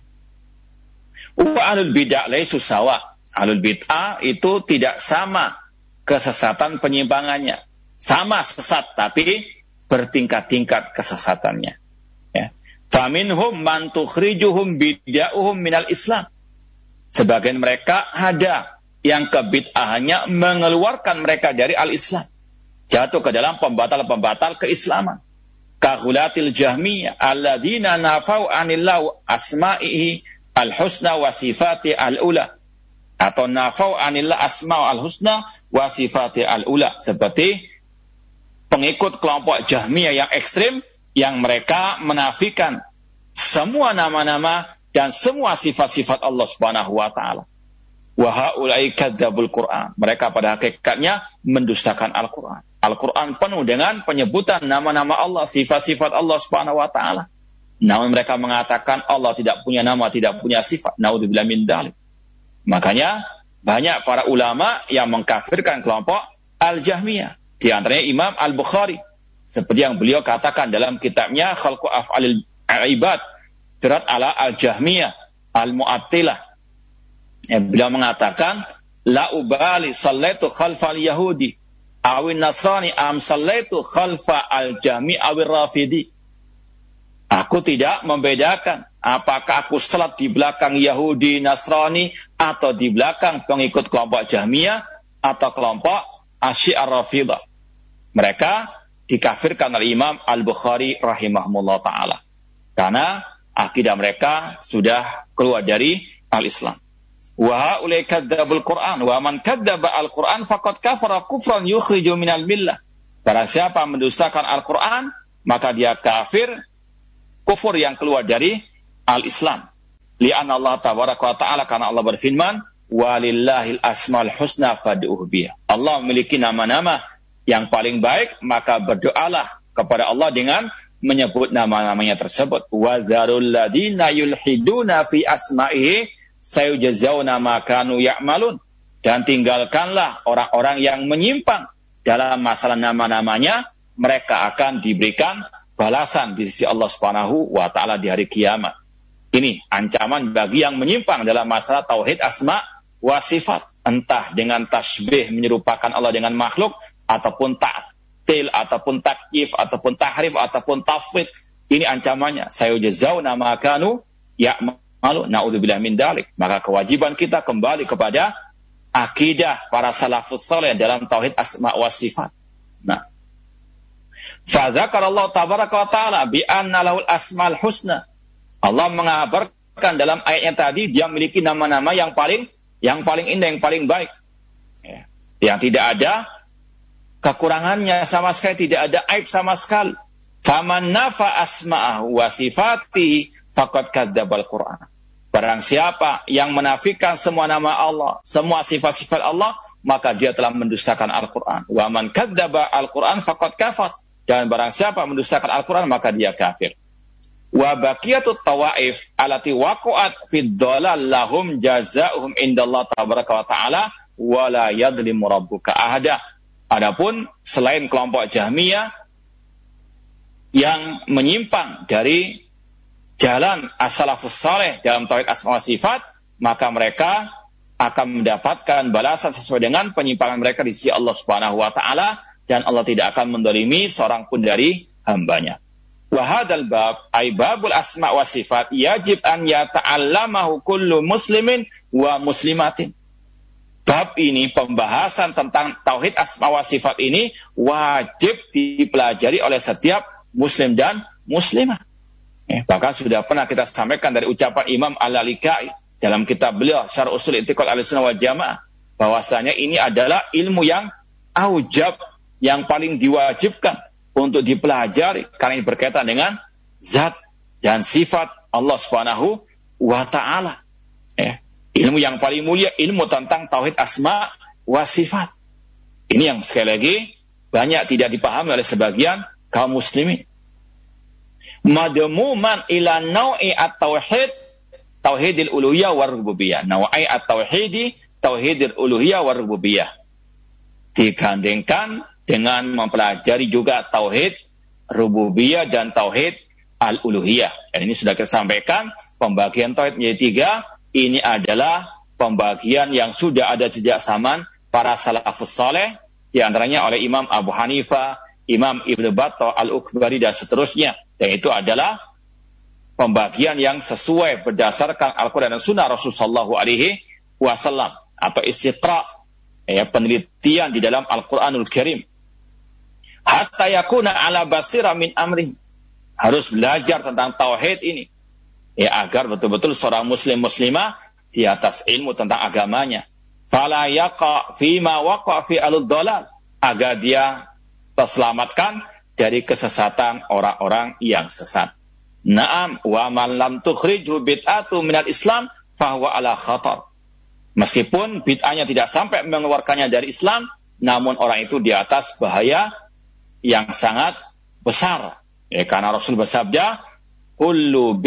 Wa ahlul bid'ah laisu sawa. Ahlul bid'ah itu tidak sama kesesatan penyimpangannya. Sama sesat tapi bertingkat-tingkat kesesatannya. Ya. Faminhum man tukhrijuhum bid'ahum minal Islam. Sebagian mereka ada yang kebid'ahannya mengeluarkan mereka dari al-Islam. Jatuh ke dalam pembatal-pembatal keislaman. Kahulatil Jahmiyah alladzina nafau anillahu asma'ihi al-husna wa sifati al-ula. Atau nafau anillah asma' al-husna wa sifati al-ula. Seperti pengikut kelompok Jahmiyah yang ekstrim, yang mereka menafikan semua nama-nama dan semua sifat-sifat Allah Subhanahu wa taala. Wa haula'i kadzdzabul Qur'an. Mereka pada hakikatnya mendustakan Al-Qur'an. Al-Qur'an penuh dengan penyebutan nama-nama Allah, sifat-sifat Allah Subhanahu wa taala. Namun mereka mengatakan Allah tidak punya nama, tidak punya sifat. Naudzubillah min dzalik. Makanya banyak para ulama yang mengkafirkan kelompok Al-Jahmiyah. Di antaranya Imam Al-Bukhari. Seperti yang beliau katakan dalam kitabnya Khalqu Af'alil Ibad, Firat ala Al-Jahmiyah Al-Mu'attilah. Beliau mengatakan, La ubali sallaitu khalfal Yahudi awin Nasrani am sallaitu khalfa Al-Jahmi awin Rafidi. Aku tidak membedakan apakah aku salat di belakang Yahudi, Nasrani, atau di belakang pengikut kelompok Jahmiyah atau kelompok Asyi'ar Rafidah. Mereka dikafirkan oleh Imam Al-Bukhari rahimahumullah ta'ala. Karena akidah mereka sudah keluar dari al-Islam. Wa ha'ulai kadzdzabul Qur'an wa man kadzdzaba al-Qur'an faqad kafara kufran yukhriju minal millah. Barang siapa mendustakan Al-Qur'an, maka dia kafir, kufur yang keluar dari al-Islam. Li'anna Allah tabaraka wa ta'ala, karena Allah berfirman, walillahil asmaul husna fad'uhu biha. Allah memiliki nama-nama yang paling baik, maka berdoalah kepada Allah dengan menyebut nama-namanya tersebut. Wa dzarul ladzina yulhiduna fi asma'ihi sayujzauna ma kanu ya'malun. Dan tinggalkanlah orang-orang yang menyimpang dalam masalah nama-namanya, mereka akan diberikan balasan di sisi Allah Subhanahu wa taala di hari kiamat. Ini ancaman bagi yang menyimpang dalam masalah tauhid asma wa sifat, entah dengan tasbih menyerupakan Allah dengan makhluk, ataupun ta'til, ataupun takyif, ataupun tahrif, ataupun tafwid. Ini ancamannya. Sayujzauna ma kanu ya'malu. Naudzubillah min dzalik. Maka kewajiban kita kembali kepada akidah para salafus saleh dalam tauhid asma wa sifat. Nah, fa dzakarallahu tabaraka wa taala bi anna lahul asmaul husna. Allah mengabarkan dalam ayatnya tadi dia memiliki nama-nama yang paling indah, yang paling baik. Ya. Yang tidak ada kekurangannya sama sekali, tidak ada aib sama sekali. Faman nafa asma'ahu wa sifatihi faqad kadzdzabal Qur'an. Barang siapa yang menafikan semua nama Allah, semua sifat-sifat Allah, maka dia telah mendustakan Al-Qur'an. Wa man kadzdzaba Al-Qur'an faqad kafar. Dan barang siapa mendustakan Al-Qur'an, maka dia kafir. Wa baqiyatut tawaif allati waqa'at fid dhalal lahum jazaa'uhum indallah tabaraka wa ta'ala wa la yadhlimu rabbuka ahada. Adapun selain kelompok Jahmiyah yang menyimpang dari jalan as-salafus saleh dalam tauhid asma wa sifat, maka mereka akan mendapatkan balasan sesuai dengan penyimpangan mereka di sisi Allah Subhanahu wa taala, dan Allah tidak akan mendolimi seorang pun dari hambanya. Wa hadzal bab ay babul asma wa sifat yajib an yata'allamahu kullu muslimin wa muslimatin. bab ini, pembahasan tentang tauhid asma wa sifat ini wajib dipelajari oleh setiap muslim dan muslimah. Bahkan sudah pernah kita sampaikan dari ucapan Imam Al-Lalikai dalam kitab beliau Syarh Ushul I'tiqad Ahlussunnah wal Jamaah, bahwasanya ini adalah ilmu yang aujab, yang paling diwajibkan untuk dipelajari karena ini berkaitan dengan zat dan sifat Allah Subhanahu wa taala. Ilmu yang paling mulia, ilmu tentang tauhid asma wa sifat. Ini yang sekali lagi banyak tidak dipahami oleh sebagian kaum muslimin. Madmuman ila nau'i at-tauhid, tauhidil uluhiyah war rububiyah. Nau'i at-tauhidi, tauhidil uluhiyah war rububiyah. Digandengkan dengan mempelajari juga tauhid rububiyah dan tauhid al-uluhiyah. Dan ini sudah kita sampaikan, pembagian tauhid menjadi 3. Ini adalah pembagian yang sudah ada sejak zaman para salafus saleh, di antaranya oleh Imam Abu Hanifah, Imam Ibnu Battah Al-Ukbari dan seterusnya. Dan itu adalah pembagian yang sesuai berdasarkan Al-Quran dan Sunnah Rasulullah SAW atau istiqra, penelitian di dalam Al-Quranul Karim. Hatta yakuna ala basira min amri, harus belajar tentang tauhid ini. Agar betul-betul seorang muslim muslimah di atas ilmu tentang agamanya. Fala yaqa fima waqa fi al-dhalal, agar dia terselamatkan dari kesesatan orang-orang yang sesat. Naam wa man lam tukhrijhu bid'atu minal Islam fahuwa ala khatar. Meskipun bid'ahnya tidak sampai mengeluarkannya dari Islam, namun orang itu di atas bahaya yang sangat besar. Karena Rasul bersabda, kullu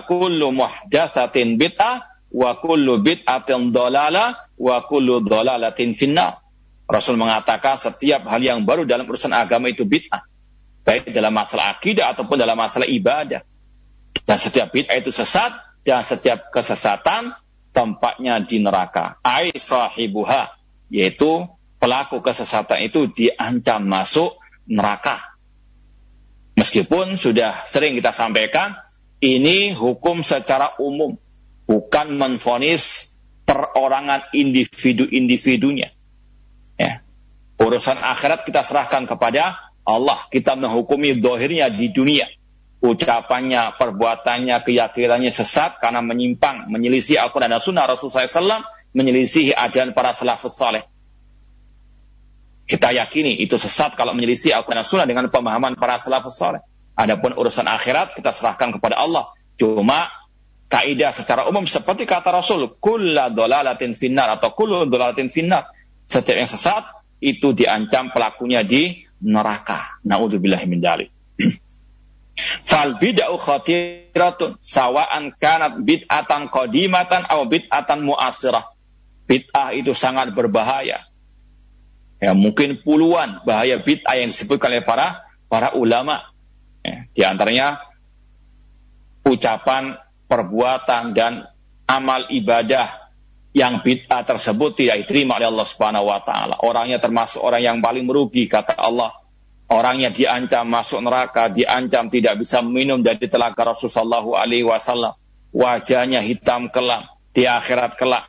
muhdatsatin bid'ah wa kullu bid'atin dhalalah wa kullu dhalalatin finnar. Rasul mengatakan setiap hal yang baru dalam urusan agama itu bid'ah, baik dalam masalah akidah ataupun dalam masalah ibadah. Dan setiap bid'ah itu sesat, dan setiap kesesatan tempatnya di neraka. Ai sahibuha, yaitu pelaku kesesatan itu diancam masuk neraka. Meskipun sudah sering kita sampaikan, ini hukum secara umum, bukan menvonis perorangan individu-individunya. Urusan akhirat kita serahkan kepada Allah. Kita menghukumi zahirnya di dunia. Ucapannya, perbuatannya, keyakinannya sesat karena menyimpang, menyelisih Al-Quran dan Sunnah Rasulullah SAW, menyelisih ajaran para salafus saleh. Kita yakini itu sesat kalau menyelisih Al-Quran dan Sunnah dengan pemahaman para salafus saleh. Adapun urusan akhirat kita serahkan kepada Allah. Cuma kaidah secara umum seperti kata Rasul, kullu dhalalatin finnar atau kullu dhalalatin finnar. Setiap yang sesat itu diancam pelakunya di neraka. Na'udzubillahi min dzalik. Fal bid'u khatiratun sawa'an kanat bid'atan qadimatan aw bid'atan mu'assirah. Bid'ah itu sangat berbahaya. Mungkin puluhan bahaya bid'ah yang disebutkan oleh para ulama. Di antaranya ucapan, perbuatan dan amal ibadah yang bid'ah tersebut tidak diterima oleh Allah Subhanahu wa taala. Orangnya termasuk orang yang paling merugi kata Allah. Orangnya diancam masuk neraka, diancam tidak bisa minum dari telaga Rasulullah SAW. Wajahnya hitam kelam di akhirat kelak.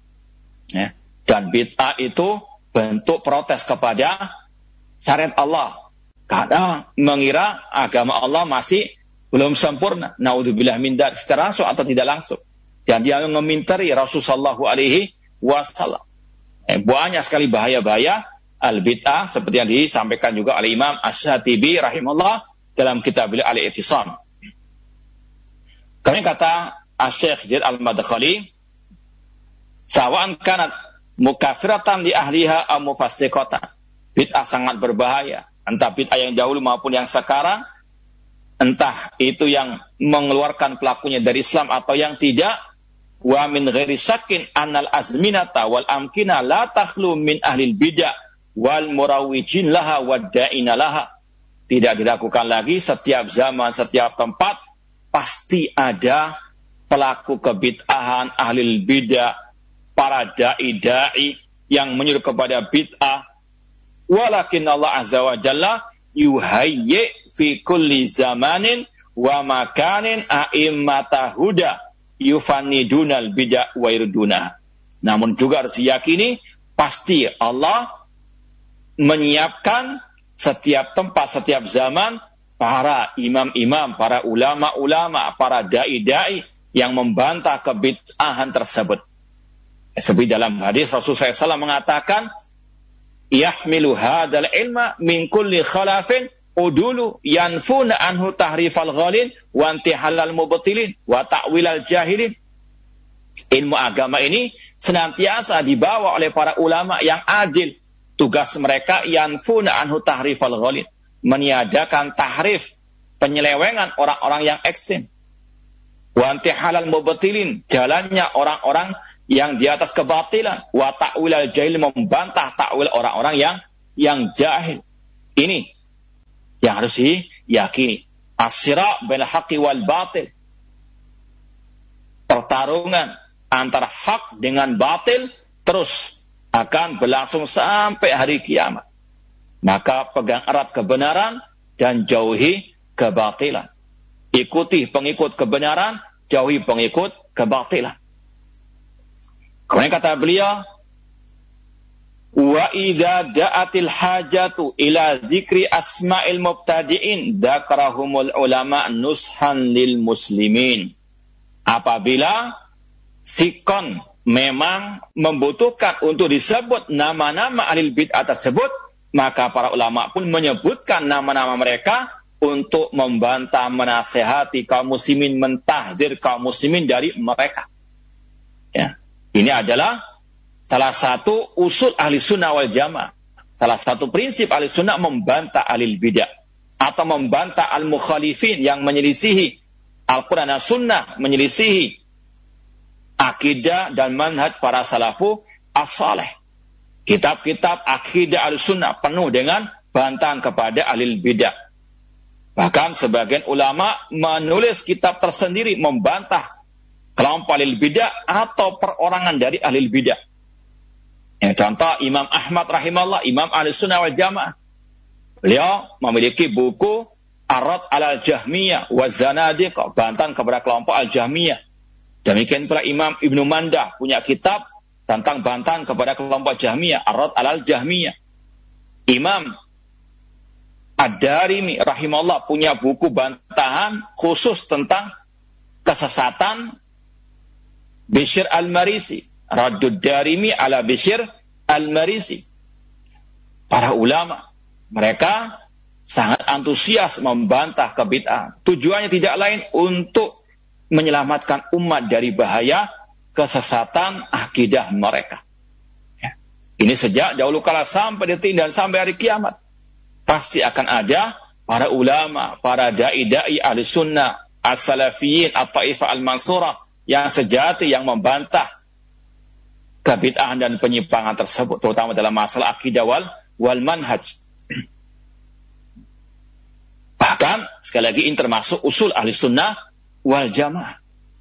Dan bid'ah itu bentuk protes kepada syariat Allah. Karena mengira agama Allah masih belum sempurna. Na'udzubillah min dzalik, secara langsung atau tidak langsung. Dan dia mengintari Rasulullah SAW. Banyak sekali bahaya-bahaya al-bid'ah seperti yang disampaikan juga oleh Imam Asy-Syatibi rahimahullah dalam kitab beliau Al-I'tisam. Kami kata Asy-Syaikh Zaid Al-Madkhali, sawa'an kanat mukafiratan li ahliha aw mufassiqatan. Bid'ah sangat berbahaya, entah bid'ah yang dahulu maupun yang sekarang, entah itu yang mengeluarkan pelakunya dari Islam atau yang tidak. Wa min ghairi syakin annal azminata wal amkina la takhlu min ahlil bid'ah wal murawwijin laha wadda'ina laha. Tidak diragukan lagi, setiap zaman, setiap tempat pasti ada pelaku kebid'ahan, ahlil bid'ah, para da'i-da'i yang menyuruh kepada bid'ah. Walakin Allah Azza wa Jalla yuhayyi fi kulli zamanin wa makanin a'immata huda yufannidunal bid'ah wa irduna. Namun juga harus diyakini pasti Allah menyiapkan setiap tempat, setiap zaman para imam-imam, para ulama-ulama, para dai-dai yang membantah kebid'ahan tersebut. Seperti dalam hadis Rasulullah SAW mengatakan, yahmilu hadzal ilma min kulli khalafin udulu yanfuna anhu tahrifal ghalin wa intihalal mubtilin wa ta'wilal jahilin. Ilmu agama ini senantiasa dibawa oleh para ulama yang adil. Tugas mereka yanfuna anhu tahrifal ghalin, meniadakan tahrif, penyelewengan orang-orang yang ekstrem. Wa intihalal mubtilin, jalannya orang-orang yang di atas kebatilan. Wa ta'wilal jahil, membantah takwil orang-orang yang jahil. Ini yang harus diyakini. As-sira' bainal haqqi wal batil. Pertarungan antara hak dengan batil terus akan berlangsung sampai hari kiamat. Maka pegang erat kebenaran dan jauhi kebatilan. Ikuti pengikut kebenaran, jauhi pengikut kebatilan. Kemudian kata beliau, wa idza da'atil hajatu ila dzikri asma'il mubtadi'in dzakarahumul ulama nushan lil muslimin. Apabila sikon memang membutuhkan untuk disebut nama-nama ahli bid'ah tersebut, maka para ulama pun menyebutkan nama-nama mereka untuk membantah, menasehati kaum muslimin, mentahdir kaum muslimin dari mereka. Ya. Ini adalah salah satu usul ahli sunnah wal jamaah. Salah satu prinsip ahli sunnah membantah ahli bid'ah atau membantah al-mukhalifin yang menyelisihi Al-Quran dan Sunnah, menyelisihi akidah dan manhaj para salafu as-saleh. Kitab-kitab akidah al-sunnah penuh dengan bantahan kepada ahli bid'ah. Bahkan sebagian ulama menulis kitab tersendiri membantah kelompok ahli bid'ah atau perorangan dari ahli bid'ah. Contoh Imam Ahmad rahimahullah, Imam ahli sunnah wal jamaah. Beliau memiliki buku Ar-Rad alal Jahmiyah wa Zanadiqah, bantahan kepada kelompok al-Jahmiyah. Demikian pula Imam Ibnu Mandah punya kitab tentang bantahan kepada kelompok Jahmiyah, Ar-Rad alal Jahmiyah. Imam Ad-Darimi rahimahullah punya buku bantahan khusus tentang kesesatan Bishr al-Marisi, Raddud Darimi ala Bishr al-Marisi. Para ulama, mereka sangat antusias membantah kebid'ahan. Tujuannya tidak lain untuk menyelamatkan umat dari bahaya kesesatan akidah mereka. Ya. Ini sejak dahulu kala sampai detik dan sampai hari kiamat. Pasti akan ada para ulama, para da'i-da'i ahli sunnah, as-salafiyin, at-ta'ifah al-mansurah, yang sejati, yang membantah kebid'ahan dan penyimpangan tersebut, terutama dalam masalah akidah wal manhaj. Bahkan, sekali lagi, ini termasuk usul ahli sunnah wal jamaah.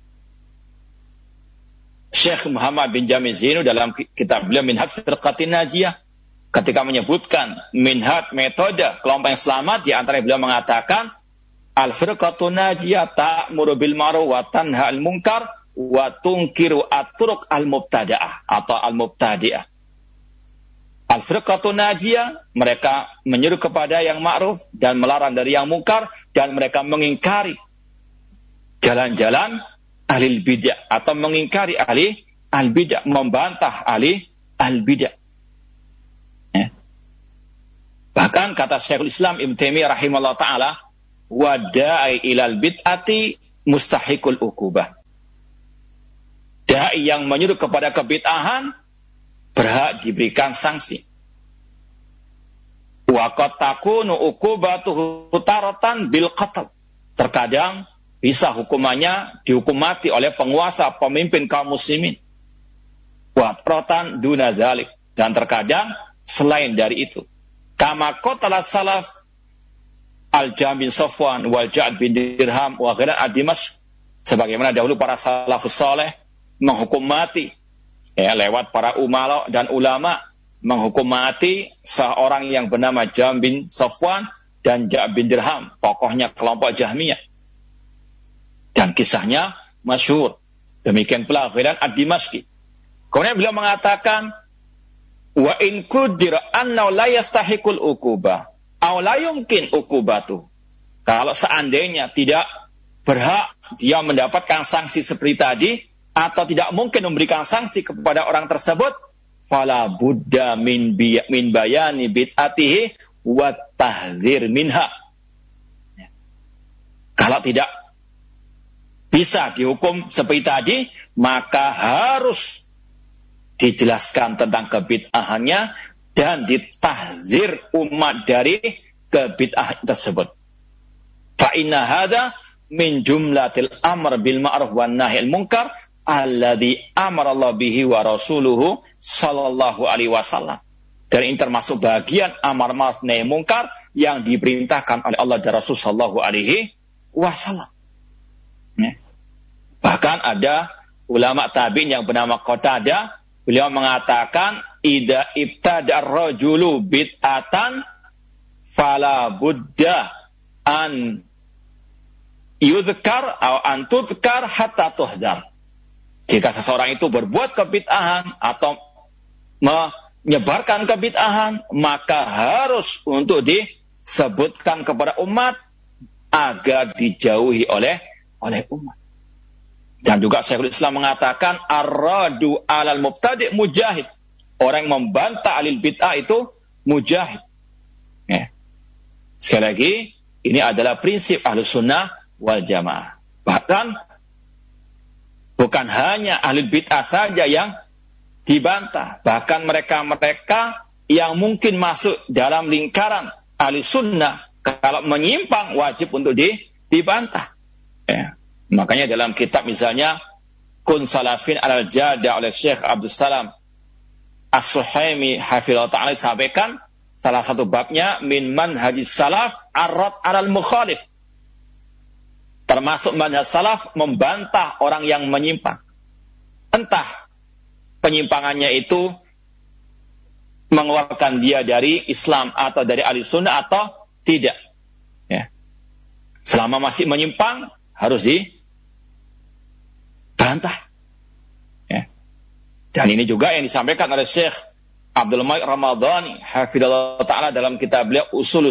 Syekh Muhammad bin Jamil Zainu dalam kitab beliau Minhaj Firqatin Najiyah, ketika menyebutkan minhaj metode kelompok yang selamat, di antara beliau mengatakan, al-firqatun najiyah ta'muru bil ma'ruf wa tanha 'anil munkar wa tunkiru at-turuq al-mubtada'ah atau al-mubtadi'ah. Al-firqatun najiyah, mereka menyeru kepada yang ma'ruf dan melarang dari yang mungkar, dan mereka mengingkari jalan-jalan ahli bid'ah atau mengingkari ahli al-bid'ah, membantah ahli al-bid'ah. Ya. Bahkan kata Syekhul Islam Ibnu Taimiyah rahimahullah ta'ala, wa da'i ilal bid'ati mustahiqul uqubah. Da'i yang menyuruh kepada kebid'ahan berhak diberikan sanksi. Wa qad takunu uqubatuhu taratan bil qatl. Terkadang bisa hukumannya dihukum mati oleh penguasa, pemimpin kaum muslimin. Wa taratan duna dzalik, dan terkadang selain dari itu. Kama qatala salaf Al-Jam bin Safwan wal Ja'ad bin Dirham wa ghairan ad-Dimashq, sebagaimana dahulu para salafus saleh menghukum mati lewat para umala dan ulama, menghukum mati seorang yang bernama Jam bin Safwan dan Ja'ad bin Dirham, tokohnya kelompok Jahmiyah, dan kisahnya masyhur. Demikian pula Ghairan ad-Dimashqi. Kemudian beliau mengatakan, Wa in qudira anna la yastahiqul uqubah aw la yumkin uqubatu. Kalau seandainya tidak berhak dia mendapatkan sanksi seperti tadi atau tidak mungkin memberikan sanksi kepada orang tersebut, fala budda min bayani bid'atihi wa tahdzir minha. Kalau tidak bisa dihukum seperti tadi, maka harus dijelaskan tentang kebid'ahannya dan ditahdzir umat dari kebid'ahan tersebut. Fa inna hadza min jumlatil amr bil ma'ruf wan nahyil munkar alladzi amara Allah bihi wa rasuluhu sallallahu alaihi wasallam. Dan ini termasuk bagian amar ma'ruf nahi munkar yang diperintahkan oleh Allah dan Rasul sallallahu alaihi wasallam. Bahkan ada ulama tabi'in yang bernama Qatadah, beliau mengatakan idza ibtada ar-rajulu bid'atan fala budda an yudhkar atau an tudhkar hatta tuhdar. Jika seseorang itu berbuat kebid'ahan atau menyebarkan kebid'ahan, maka harus untuk disebutkan kepada umat agar dijauhi oleh umat. Dan juga Syekhul Islam mengatakan ar-radu 'alal mubtadi' mujahid. Orang yang membantah alil bid'ah itu mujahid. Sekali lagi, ini adalah prinsip Ahlus Sunnah wal Jamaah. Bahkan bukan hanya ahli bid'ah saja yang dibantah, bahkan mereka-mereka yang mungkin masuk dalam lingkaran ahli sunnah, kalau menyimpang wajib untuk dibantah. Makanya dalam kitab misalnya Kun Salafin alal Jada oleh Syekh Abdul Salam As-Suhaimi hafizahullah ta'ala disampaikan salah satu babnya min manhajis salaf ar-rad 'alal mukhalif. Termasuk manhaj salaf membantah orang yang menyimpang. Entah penyimpangannya itu mengeluarkan dia dari Islam atau dari ahli sunnah atau tidak. Selama masih menyimpang harus dibantah. Dan ini juga yang disampaikan oleh Syekh Abdul Malik Ramadhani hafizahullah ta'ala dalam kitab beliau Usul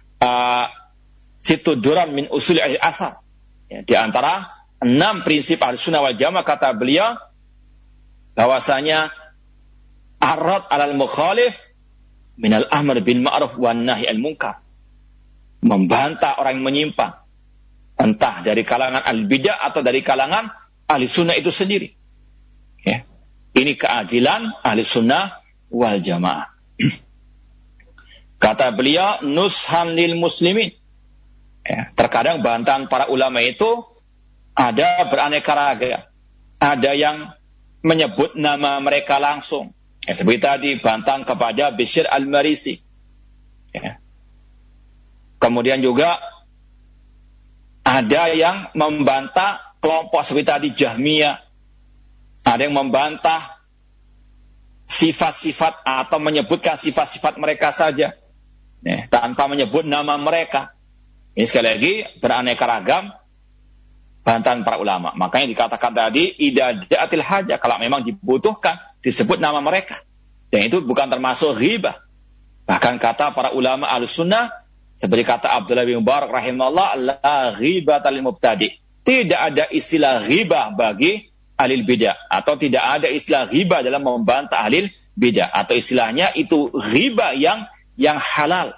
Situ Duran min Usul al-Athar. Di antara 6 prinsip Ahlussunnah wal Jamaah kata beliau bahwasanya ar-rad 'alal mukhalif minal amr bil ma'ruf wan nahy al munkar. Membantah orang yang menyimpang, entah dari kalangan al-bidah atau dari kalangan ahli sunnah itu sendiri. Ini keadilan ahli sunnah wal jamaah. Kata beliau nushan lil muslimin. Terkadang bantahan para ulama itu ada beraneka ragam. Ada yang menyebut nama mereka langsung. Seperti tadi bantahan kepada Bishr al-Marisi. Kemudian juga ada yang membantah kelompok seperti tadi Jahmiyah. Ada yang membantah sifat-sifat atau menyebutkan sifat-sifat mereka saja, tanpa menyebut nama mereka. Ini sekali lagi beraneka ragam bantahan para ulama. Makanya dikatakan tadi idadatil hajah, kalau memang dibutuhkan disebut nama mereka. Dan itu bukan termasuk ghibah. Bahkan kata para ulama Ahlussunnah seperti kata Abdullah bin Mubarak rahimahullah, la ghibata lil mubtadi'. Tidak ada istilah ghibah bagi ahli bidah, atau tidak ada istilah ghibah dalam membantah ahli bidah, atau istilahnya itu ghibah yang halal.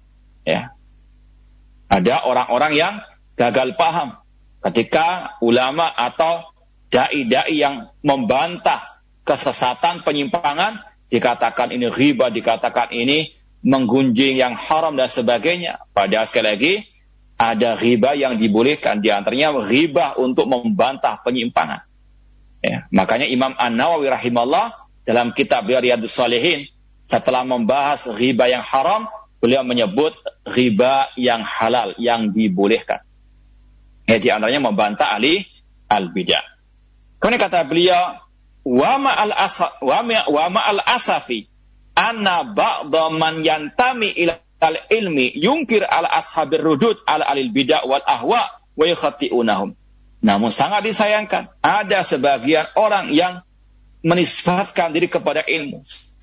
Ada orang-orang yang gagal paham ketika ulama atau dai-dai yang membantah kesesatan, penyimpangan, dikatakan ini ghibah, dikatakan ini menggunjing yang haram dan sebagainya. Padahal sekali lagi ada ghibah yang dibolehkan, di antaranya ghibah untuk membantah penyimpangan. Makanya Imam An-Nawawi rahimahullah dalam kitab Riyadhus Shalihin setelah membahas ghibah yang haram, beliau menyebut ghibah yang halal, yang dibolehkan. Di antaranya membantah ahli al-bidah. Kemudian kata beliau, wa ma'al asafi anna ba'dha man yantami ila al-ilmi yunkir ala ashabir rudud ala alil bidah wal ahwa wa yukhati'unahum. Namun sangat disayangkan, ada sebagian orang yang menisbatkan diri kepada ilmu,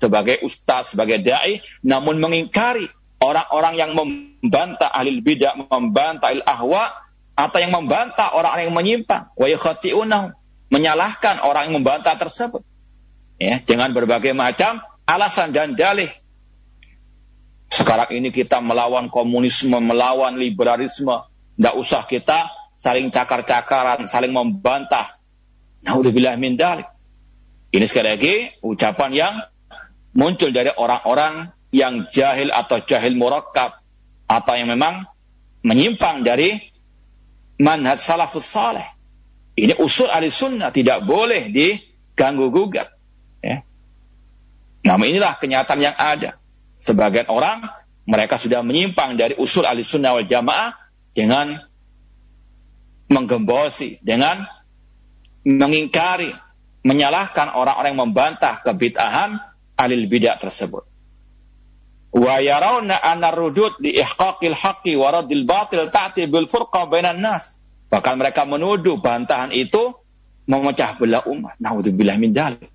sebagai ustaz, sebagai dai, namun mengingkari orang-orang yang membantah ahli bidah, membantah ahwa, atau yang membantah orang-orang yang menyimpang, wa yakhati'unahu, menyalahkan orang yang membantah tersebut, ya, dengan berbagai macam alasan dan dalih. Sekarang ini kita melawan komunisme, melawan liberalisme, tidak usah kita saling cakar-cakaran, saling membantah. Naudzubillah min dzalik. Ini sekali lagi ucapan yang muncul dari orang-orang yang jahil atau jahil murakkab, atau yang memang menyimpang dari manhaj salafus saleh. Ini usul ahli sunnah, tidak boleh diganggu-gugat. Ya. Namun inilah kenyataan yang ada. Sebagian orang, mereka sudah menyimpang dari usul ahli sunnah wal jamaah dengan menggembosi, dengan mengingkari, menyalahkan orang-orang yang membantah kebid'ahan ahli bidah tersebut. Wa yarawna anna rudud li ihqaqil haqqi wa raddil batil ta'ti bil furqa bainan nas. Bahkan mereka menuduh bantahan itu memecah belah umat. Naudzubillah min dzalik.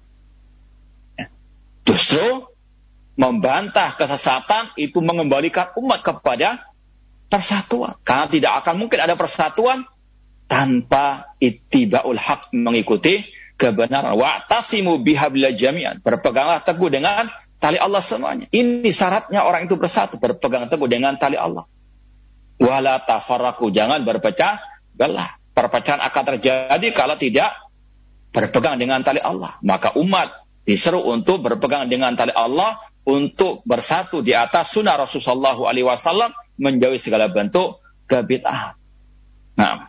Justru membantah kesesatan itu mengembalikan umat kepada persatuan. Karena tidak akan mungkin ada persatuan tanpa ittiba'ul haq, mengikuti kebenaran. Wa'tasimu bihablillah jami'an. Berpeganglah teguh dengan tali Allah semuanya. Ini syaratnya orang itu bersatu, berpegang teguh dengan tali Allah. Wala tafarraqu, jangan berpecah belah. Perpecahan akan terjadi kalau tidak berpegang dengan tali Allah. Maka umat diseru untuk berpegang dengan tali Allah, untuk bersatu di atas sunnah Rasulullah SAW, menjauhi segala bentuk kebid'ahan. Nah,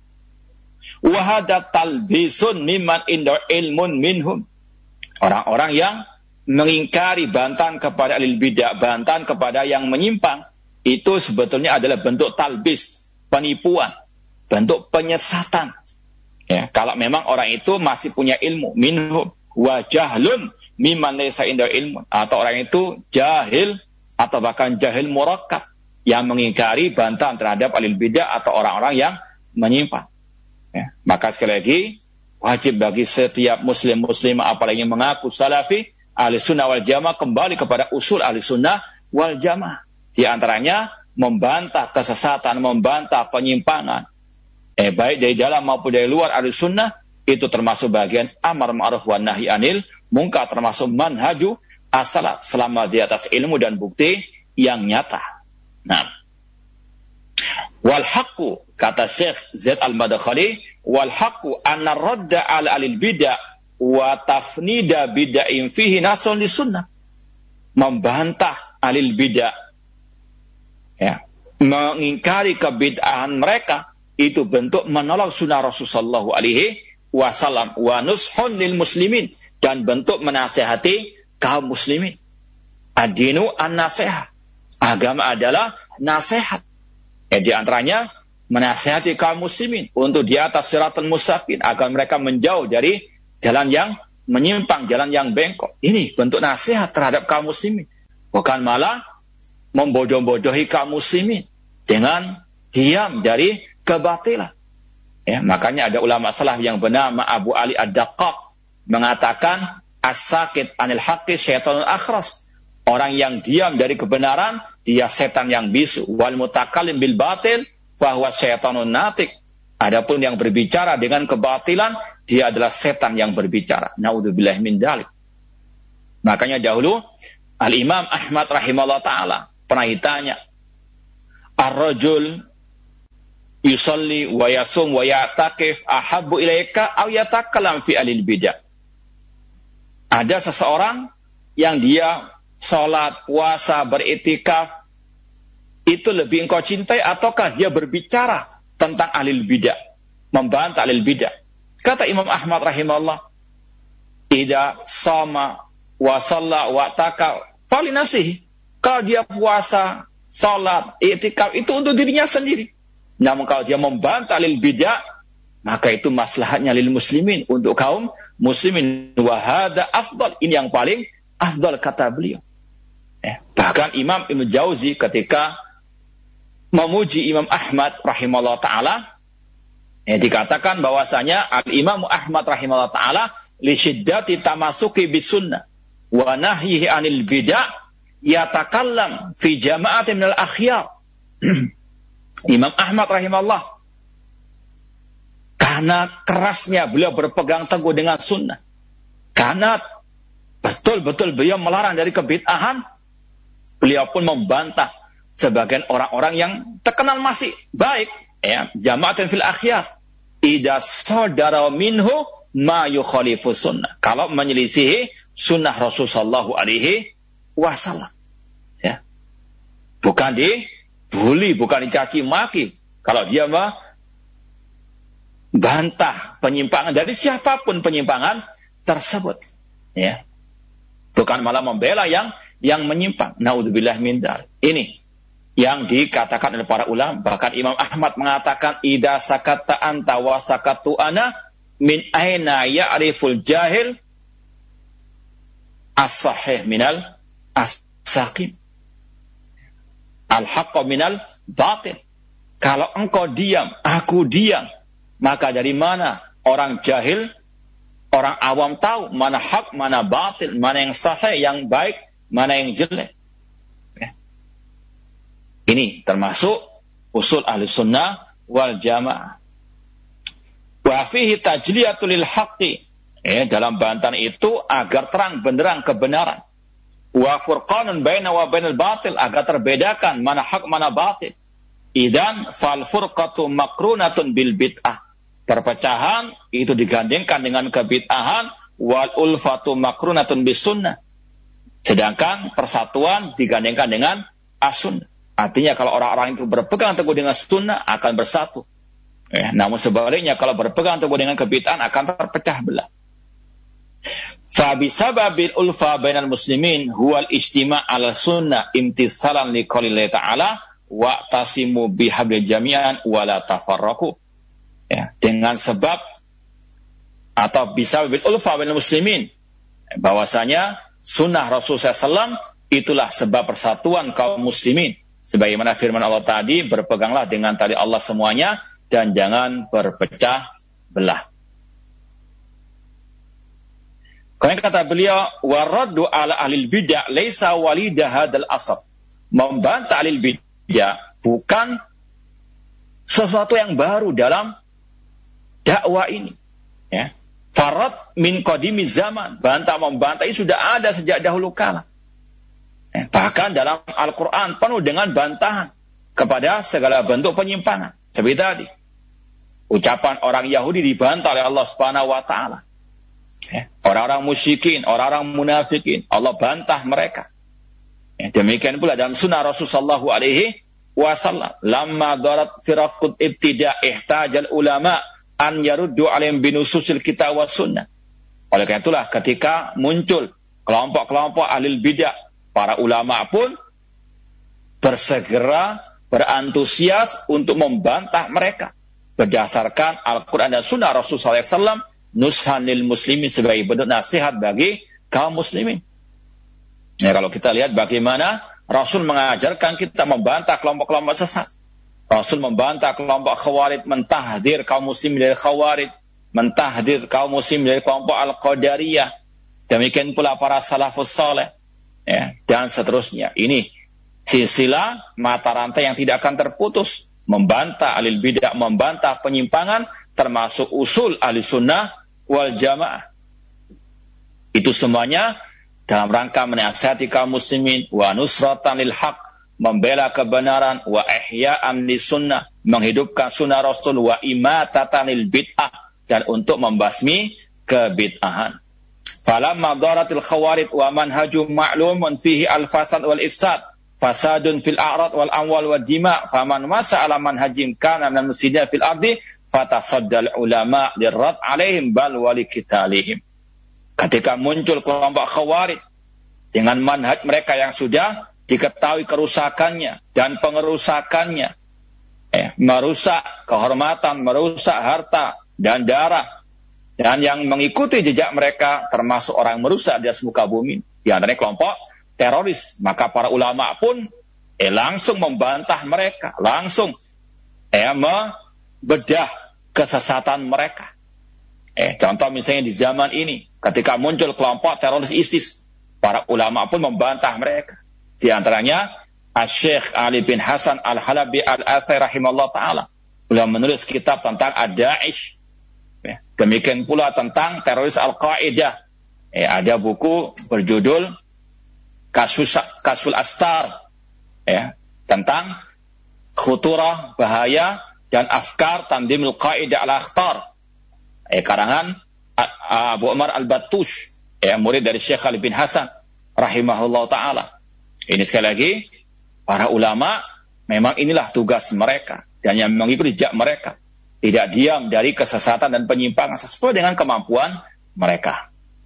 wahada talbisun mimman inda ilmun minhum. Orang-orang yang mengingkari bantahan kepada ahli bidah, bantahan kepada yang menyimpang, itu sebetulnya adalah bentuk talbis, penipuan, bentuk penyesatan. Ya, kalau memang orang itu masih punya ilmu, minhum wa jahlun mimman laysa inda ilmun, atau orang itu jahil atau bahkan jahil murakkab, yang mengingkari bantahan terhadap ahli bidah atau orang-orang yang menyimpang. Ya, maka sekali lagi wajib bagi setiap muslimah apalagi yang mengaku salafi, ahli sunnah wal jamaah, kembali kepada usul ahli sunnah wal jamaah. Di antaranya membantah kesesatan, membantah penyimpangan, baik dari dalam maupun dari luar ahli sunnah. Itu termasuk bagian amar ma'ruf wa nahi anil munkar, termasuk manhaju as-salaf selama di atas ilmu dan bukti yang nyata. Nah, wal haqqu, kata Syekh Zaid al-Madkhali, wal haqqu anna radda ala alil bidah wa tafnida bid'in fihi nasun li sunnah. Membantah alil bidah, ya, mengingkari kebid'ahan mereka, itu bentuk menolak sunnah Rasulullah SAW wa nushun lil muslimin, dan bentuk menasihati kaum muslimin. Ad-dinu an-nasihah, agama adalah nasihat. Ya, di antaranya menasihati kaum muslimin untuk di atas siratal mustaqim, agar mereka menjauh dari jalan yang menyimpang, jalan yang bengkok. Ini bentuk nasihat terhadap kaum muslimin, bukan malah membodoh-bodohi kaum muslimin dengan diam dari kebatilan. Ya, makanya ada ulama salaf yang bernama Abu Ali Ad-Daqqaq mengatakan as-sakit anil haqqi syaitanul akhras. Orang yang diam dari kebenaran, dia setan yang bisu. Wal mutakallim bil batil fahuwa syaitanun natik. Adapun yang berbicara dengan kebatilan, dia adalah setan yang berbicara. Naudzubillah min dzalik. Makanya dahulu Al-Imam Ahmad rahimahullah ta'ala pernah ditanya, ar-rajul yusalli wa yasum wa ya'takif ahabbu ilaika aw yatakallam fi alil bidah. Ada seseorang yang dia sholat, puasa, beriktikaf, itu lebih engkau cintai ataukah dia berbicara tentang ahlil bidah, membantah ahlil bidah? Kata Imam Ahmad rahimahullah, idza shama wa shalla wa taka fali nafsihi. Kalau dia puasa, sholat, iktikaf, itu untuk dirinya sendiri. Namun kalau dia membantah ahlil bidah, maka itu maslahatnya lil muslimin, untuk kaum muslimin. Wa hadza afdal, ini yang paling afdal, kata beliau. Bahkan Imam Ibnu Jauzi ketika memuji Imam Ahmad rahimahullah ta'ala, dikatakan bahwasanya Al-Imam Ahmad rahimahullah ta'ala li syiddati tamasuki bis sunnah, wa nahyihi 'anil bid'ah yatakallam fi jama'atin minal akhyar. Imam Ahmad rahimahullah, karena kerasnya beliau berpegang teguh dengan sunnah, karena betul-betul beliau melarang dari kebid'ahan, beliau pun membantah sebagian orang-orang yang terkenal masih baik, ya, jama'atin fil akhyar, idza sadara minhu ma yukhalifu sunnah, kalau menyelisihi sunnah Rasul sallallahu alaihi wasallam, ya. Bukan dibully, bukan dicaci maki, kalau dia bantah penyimpangan dari siapapun penyimpangan tersebut, ya. Bukan malah membela yang menyimpang. Naudzubillah min dzalik. Ini yang dikatakan oleh para ulama. Bahkan Imam Ahmad mengatakan, idza sakatta anta wa sakattu ana min aina ya'riful jahil as-sahih minal as-saqim, al-haqqa minal batil. Kalau engkau diam, aku diam, maka dari mana orang jahil, orang awam tahu mana hak, mana batil, mana yang sahih, yang baik, mana yang jelek. Ya. Ini termasuk usul ahli sunnah wal jamaah. Wa fihi tajliyatul lil haqqi. Dalam bantahan itu agar terang benderang kebenaran. Wa furqanun baina wa bainal batil, agar terbedakan mana hak, mana batil. Idan fal furqatu makrunatun bil bid'ah. Perpecahan itu digandengkan dengan kebid'ahan, wal ulfatu makrunatun bis sunnah. Sedangkan persatuan digandengkan dengan as-sunnah. Artinya kalau orang-orang itu berpegang teguh dengan sunnah akan bersatu. Namun sebaliknya kalau berpegang teguh dengan kebid'ahan akan terpecah belah. Fa bisababil ulfa bainal muslimin huwal ijtima' ala sunnah imtithalan liqaulillahi ta'ala wa tasimu bihablil jami'an wa la tafarraqu. Ya, dengan sebab atau bisa bil ulfa bainal muslimin, bahwasanya sunnah Rasulullah SAW itulah sebab persatuan kaum muslimin, sebagaimana firman Allah tadi, berpeganglah dengan tali Allah semuanya dan jangan berpecah belah. Kemudian kata beliau, waraddu ala ahlil bid'ah laisa walida hadal asr. Membantah ahlil bid'ah bukan sesuatu yang baru dalam dakwah ini, ya. Farad min qadimi zaman, membantah ini sudah ada sejak dahulu kala. Bahkan dalam Al-Quran penuh dengan bantahan kepada segala bentuk penyimpangan. Seperti tadi, ucapan orang Yahudi dibantah oleh Allah Subhanahu wa Ta'ala. Orang-orang musyrikin, orang-orang munafikin, Allah bantah mereka. Demikian pula dalam sunnah Rasulullah sallallahu alaihi wasallam, lamma darat firaqut ibtida' ihtajal ulama an yaruddu alaihim binususil kitab was sunnah. Oleh karena itulah ketika muncul kelompok-kelompok ahli bidah, para ulama pun bersegera, berantusias untuk membantah mereka berdasarkan Al-Quran dan sunnah Rasulullah SAW, nushan lil muslimin, sebagai bentuk nasihat bagi kaum muslimin. Ya, kalau kita lihat bagaimana Rasul mengajarkan kita membantah kelompok-kelompok sesat. Rasul membantah kelompok Khawarij, mentahdir kaum muslim dari Khawarij, mentahdir kaum muslim dari kelompok Al-Qadariyah. Demikian pula para salafus saleh, ya, dan seterusnya. Ini silsilah mata rantai yang tidak akan terputus, membantah ahlul bidah, membantah penyimpangan, termasuk usul ahli sunnah wal jamaah. Itu semuanya dalam rangka menasihati kaum muslimin, wa nusratan lil haq, membela kebenaran, wa ihya'an lis sunnah, menghidupkan sunnah Rasul, wa imatatan lil bid'ah, dan untuk membasmi kebid'ahan. Falamma daratil khawarij wa manhajum ma'lumun fihi al-fasad wal ifsad, fasadun fil a'rad wal amwal wad dima, faman masa ala manhajim kana minal mufsidina fil ardi fatasaddal ulama lirrad alaihim bal walikitalihim. Ketika muncul kelompok Khawarij dengan manhaj mereka yang sudah diketahui kerusakannya dan pengerusakannya, merusak kehormatan, merusak harta dan darah, dan yang mengikuti jejak mereka termasuk orang merusak di atas muka bumi, di antaranya kelompok teroris, maka para ulama pun langsung membantah mereka, langsung membedah kesesatan mereka. Contoh misalnya di zaman ini, ketika muncul kelompok teroris ISIS, Para ulama pun membantah mereka. Di antaranya Syekh Ali bin Hasan Al-Halabi Al-Athari rahimahullah ta'ala. Beliau menulis kitab tentang Ad-Da'ish. Demikian pula tentang teroris Al-Qaeda. Ada buku berjudul Kasul Astar. Tentang khuturah, bahaya, dan afkar Tanzimul Qaeda Al-Akhtar. Karangan Abu Umar Al-Battush. Murid dari Syekh Ali bin Hasan rahimahullah ta'ala. Ini sekali lagi, para ulama memang inilah tugas mereka. Dan yang mengikuti jejak mereka. Tidak diam dari kesesatan dan penyimpangan sesuai dengan kemampuan mereka.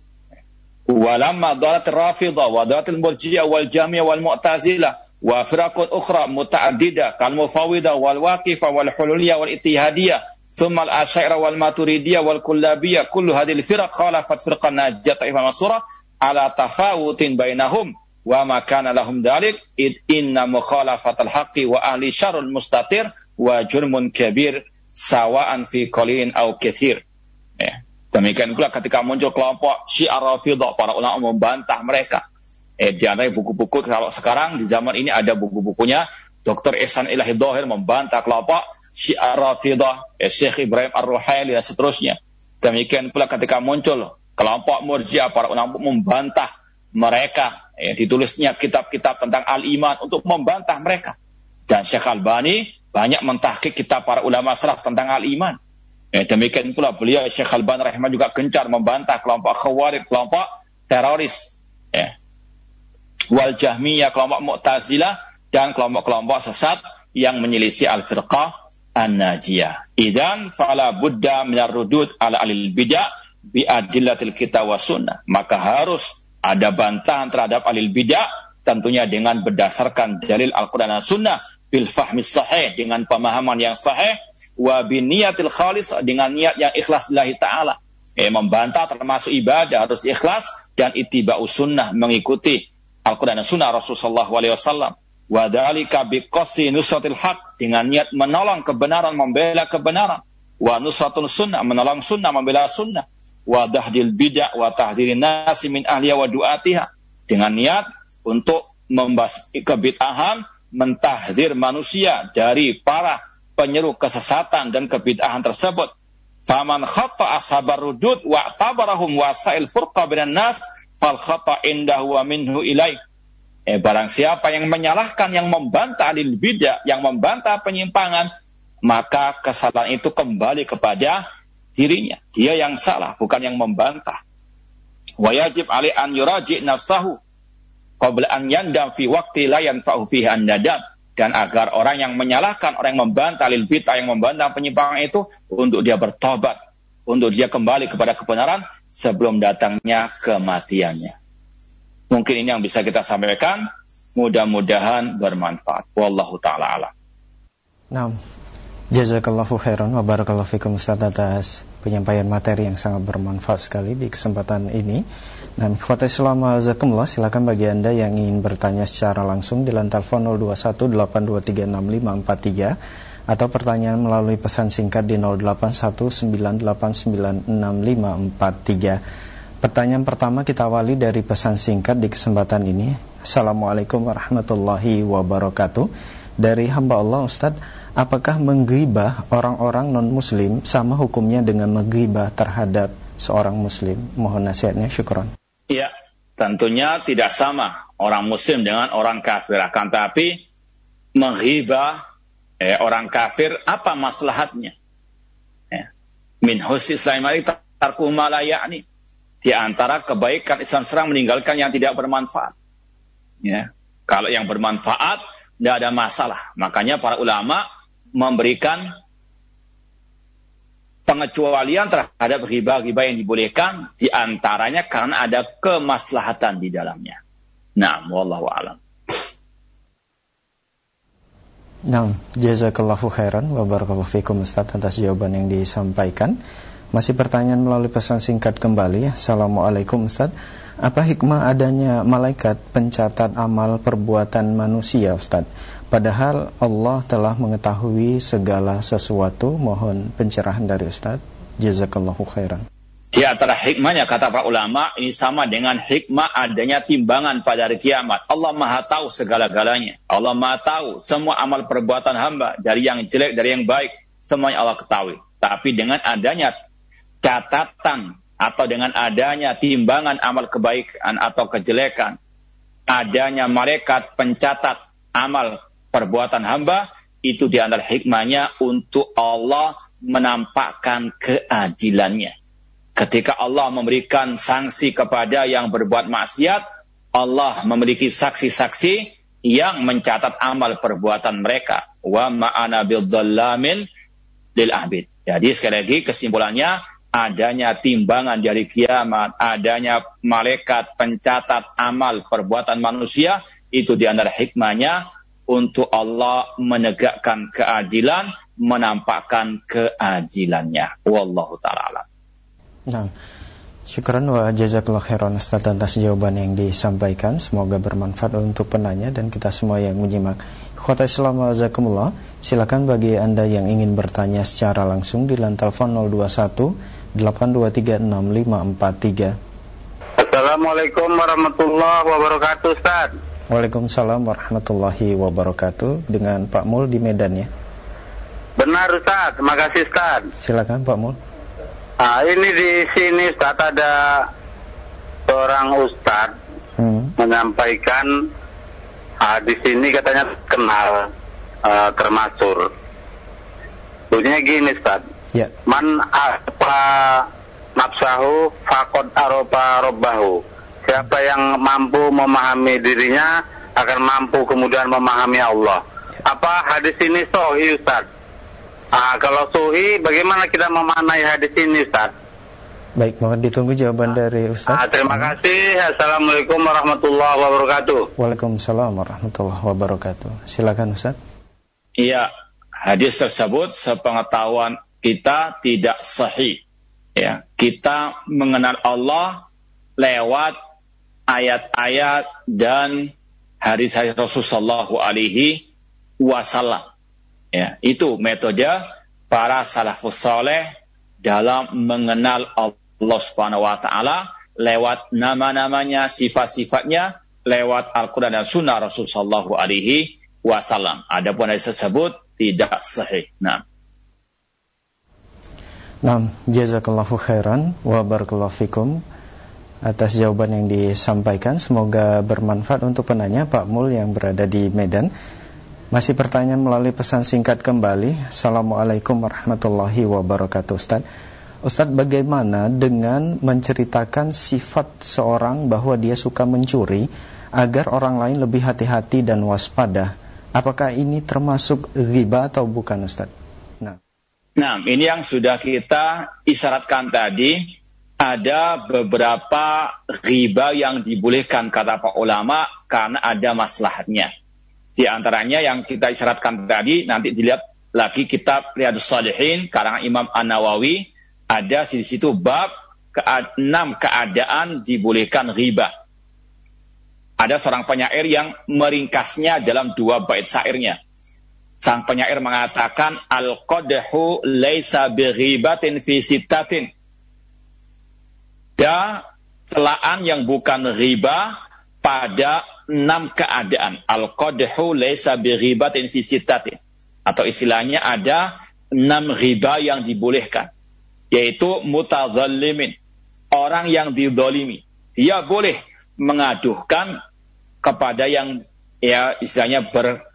Walamma dhalat Rafidah wa dhalat al-Murji'ah wal Jahmiyah wal Mu'tazilah wa firaqun ukhra muta'addidah kal Mufawwidah wal Waqifah wal Hululiyah wal Ittihadiyah thumma al-Asy'ariyah wal Maturidiyah wal Kullabiyah kullu hadhihi al-firaq khalafat firqan najat ta'ifah mansura ala tafawutin bainahum wa ma kana lahum dhalik inna mukhalafatal haqqi wa ahli syarrul mustatir wa jurmun kabir sawa'an fi qalilin aw katsir. Demikian pula ketika muncul kelompok Syiah Rafidah, para ulama membantah mereka. Di antara buku-buku, kalau sekarang di zaman ini ada buku-bukunya Dr. Ihsan Ilahi Dhahir membantah kelompok Syiah Rafidah, Syekh Ibrahim Ar-Ruhaili dan seterusnya. Demikian pula ketika muncul kelompok Murji'ah, para ulama membantah mereka. Ditulisnya kitab-kitab tentang al-iman untuk membantah mereka. Dan Syekh Albani banyak mentahqiq kitab para ulama salaf tentang al-iman. Demikian pula beliau Syekh Albani rahimah juga gencar membantah kelompok Khawarij, kelompok teroris. Wal Jahmiyah, kelompok Mu'tazilah, dan kelompok-kelompok sesat yang menyelisih al-firqah an-najiyah. Idzan fala budda minar rudud ala alil bid'ah bi adillatil kitab wa sunnah. Maka harus ada bantahan terhadap alil bid'ah, tentunya dengan berdasarkan dalil Al-Quran dan Sunnah, bil fahmis sahih, dengan pemahaman yang sahih, wa biniyatil khalis, dengan niat yang ikhlas lillahi ta'ala. Membantah termasuk ibadah harus ikhlas, dan ittiba'us sunnah, mengikuti Al-Quran dan Sunnah Rasulullah SAW. Wa dzalika biqasdi nusratil haq, dengan niat menolong kebenaran, membela kebenaran. Wa nusratul sunnah, menolong sunnah, membela sunnah. Wa dahdil bid'ah wa tahdzirin nasi min ahliya wa du'atiha, dengan niat untuk membahas kebid'ahan, mentahdzir manusia dari para penyeru kesesatan dan kebid'ahan tersebut. Faman khata ashabar rudud wa tabarahum wasail furqa binan nas fal khata indahu wa minhu ilaih. Barang siapa yang menyalahkan, yang membantah alil bid'ah, yang membantah penyimpangan, maka kesalahan itu kembali kepada dirinya. Dia yang salah, bukan yang membantah. Wa yajib alaihi an yuraji' nafsahu qabla an yandam fi waqti la yanfa'u fihi an-nadam. Dan agar orang yang menyalahkan, orang yang membantah lil bid'ah, yang membantah penyimpangan itu, untuk dia bertobat, untuk dia kembali kepada kebenaran sebelum datangnya kematiannya. Mungkin ini yang bisa kita sampaikan, mudah-mudahan bermanfaat. Wallahu ta'ala alam. Nah, jazakallahu khairan wa barakallahu fikum Ustaz atas penyampaian materi yang sangat bermanfaat sekali di kesempatan ini. Dan ikhwata Islam azakumullah, silakan bagi Anda yang ingin bertanya secara langsung di line telepon 0218236543 atau pertanyaan melalui pesan singkat di 0819896543. Pertanyaan pertama kita awali dari pesan singkat di kesempatan ini. Assalamualaikum warahmatullahi wabarakatuh. Dari hamba Allah, Ustaz, apakah menggibah orang-orang non-muslim sama hukumnya dengan menggibah terhadap seorang muslim? Mohon nasihatnya, syukron. Ya, tentunya tidak sama orang muslim dengan orang kafir. Akan tapi menghibah orang kafir, apa maslahatnya? Min husni islamil tarku ma la ya'ni. Di antara kebaikan Islam serang meninggalkan yang tidak bermanfaat. Kalau yang bermanfaat tidak ada masalah. Makanya para ulama memberikan pengecualian terhadap ghibah-ghibah yang dibolehkan, di antaranya karena ada kemaslahatan di dalamnya. Naam, wallahu a'lam. Naam, jazakallahu khairan wa barakallahu fikum Ustaz atas jawaban yang disampaikan. Masih pertanyaan melalui pesan singkat kembali. Assalamualaikum Ustaz, apa hikmah adanya malaikat pencatat amal perbuatan manusia Ustaz? Padahal Allah telah mengetahui segala sesuatu. Mohon pencerahan dari Ustaz. Jazakallahu khairan. Di antara hikmahnya, kata para ulama, ini sama dengan hikmah adanya timbangan pada hari kiamat. Allah Maha tahu segala-galanya. Allah Maha tahu semua amal perbuatan hamba, dari yang jelek, dari yang baik, semuanya Allah ketahui. Tapi dengan adanya catatan atau dengan adanya timbangan amal kebaikan atau kejelekan, adanya malaikat pencatat amal perbuatan hamba, itu di antara hikmahnya untuk Allah menampakkan keadilannya. Ketika Allah memberikan sanksi kepada yang berbuat maksiat, Allah memiliki saksi-saksi yang mencatat amal perbuatan mereka. Wa ma'ana bidzallamin lil abid. Jadi sekali lagi kesimpulannya, adanya timbangan di hari kiamat, adanya malaikat pencatat amal perbuatan manusia, itu di antara hikmahnya untuk Allah menegakkan keadilan, menampakkan keadilannya. Wallahu ta'ala alam. Nah, syukran wa jazakallahu khairan Ustaz atas jawaban yang disampaikan. Semoga bermanfaat untuk penanya dan kita semua yang menyimak. Ikhwata Islam wa jazakumullah. Silakan bagi Anda yang ingin bertanya secara langsung di line telepon 021 8236543. Assalamualaikum warahmatullahi wabarakatuh, Ustaz. Waalaikumsalam warahmatullahi wabarakatuh. Dengan Pak Mul di Medan ya. Benar, Ustaz. Makasih, Ustaz. Silakan Pak Mul. Ini di sini Ustaz ada seorang Ustaz menyampaikan di sini katanya kenal termasuk. Bunyinya gini, Ustaz. Ya. Man apa nafsahu faqad aroba robbahu. Siapa yang mampu memahami dirinya akan mampu kemudian memahami Allah. Apa hadis ini sahih, Ustaz? Kalau sahih, bagaimana kita memaknai hadis ini, Ustaz? Baik, mohon ditunggu jawaban dari Ustaz. Terima kasih. Assalamualaikum warahmatullahi wabarakatuh. Waalaikumsalam warahmatullahi wabarakatuh. Silakan Ustaz. Iya, hadis tersebut sepengetahuan kita tidak sahih. Ya, kita mengenal Allah lewat ayat-ayat dan hadis-hadis Rasulullah SAW. Ya, itu metode para salafus saleh dalam mengenal Allah Subhanahu wa taala lewat nama-namanya, sifat-sifatnya, lewat Al-Qur'an dan Sunnah Rasulullah SAW. Adapun hadis tersebut tidak sahih. Nah, jazakallahu khairan wa barakallahu fikum atas jawaban yang disampaikan. Semoga bermanfaat untuk penanya Pak Mul yang berada di Medan. Masih pertanyaan melalui pesan singkat kembali. Assalamualaikum warahmatullahi wabarakatuh. Ustaz, bagaimana dengan menceritakan sifat seorang bahwa dia suka mencuri agar orang lain lebih hati-hati dan waspada? Apakah ini termasuk ghibah atau bukan, Ustaz? Nah, ini yang sudah kita isyaratkan tadi. Ada beberapa ghibah yang dibolehkan kata para ulama karena ada maslahatnya. Di antaranya yang kita isyaratkan tadi, nanti dilihat lagi kitab Riyadhus Shalihin karangan Imam An-Nawawi, ada di situ bab 6 keadaan dibolehkan ghibah. Ada seorang penyair yang meringkasnya dalam 2 bait syairnya. Sang penyair mengatakan, al-qadhu laisa bighibatin fi sittatin. Ada celaan yang bukan ghibah pada 6 keadaan. Al-qadhu laisa bighibatin fi sittatin. Atau istilahnya ada 6 ghibah yang dibolehkan. Yaitu mutadzallimin. Orang yang dizalimi. Dia boleh mengaduhkan kepada yang ya istilahnya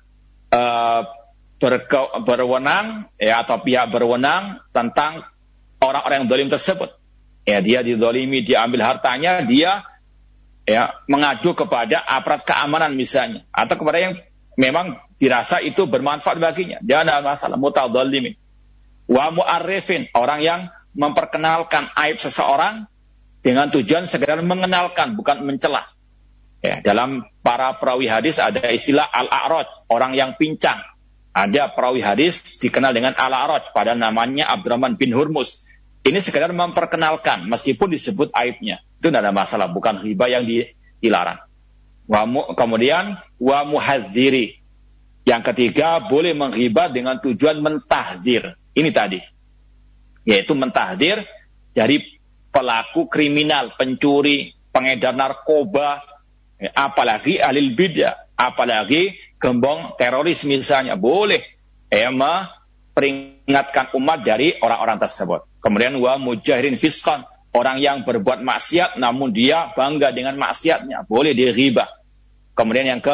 berwenang ya, atau pihak berwenang tentang orang-orang yang zalim tersebut. Ya, dia dizalimi, diambil hartanya, dia ya mengadu kepada aparat keamanan misalnya, atau kepada yang memang dirasa itu bermanfaat baginya. Dia ada masalah mutadzallimin. Wa mu'arrifin, orang yang memperkenalkan aib seseorang dengan tujuan sekedar mengenalkan, bukan mencela. Ya, dalam para perawi hadis ada istilah al-a'raj, orang yang pincang. Ada perawi hadis dikenal dengan al-a'raj, pada namanya Abdurrahman bin Hurmuz. Ini sekedar memperkenalkan, meskipun disebut aibnya. Itu tidak ada masalah, bukan ghibah yang dilarang. Kemudian, wa muhadziri. Yang ketiga, boleh menghibah dengan tujuan mentahdzir. Ini tadi. Yaitu mentahdzir dari pelaku kriminal, pencuri, pengedar narkoba, apalagi ahli bidah, apalagi gembong teroris misalnya, boleh memperingatkan umat dari orang-orang tersebut. Kemudian wa mujahirin fisqan, orang yang berbuat maksiat namun dia bangga dengan maksiatnya, boleh dighibah. Kemudian yang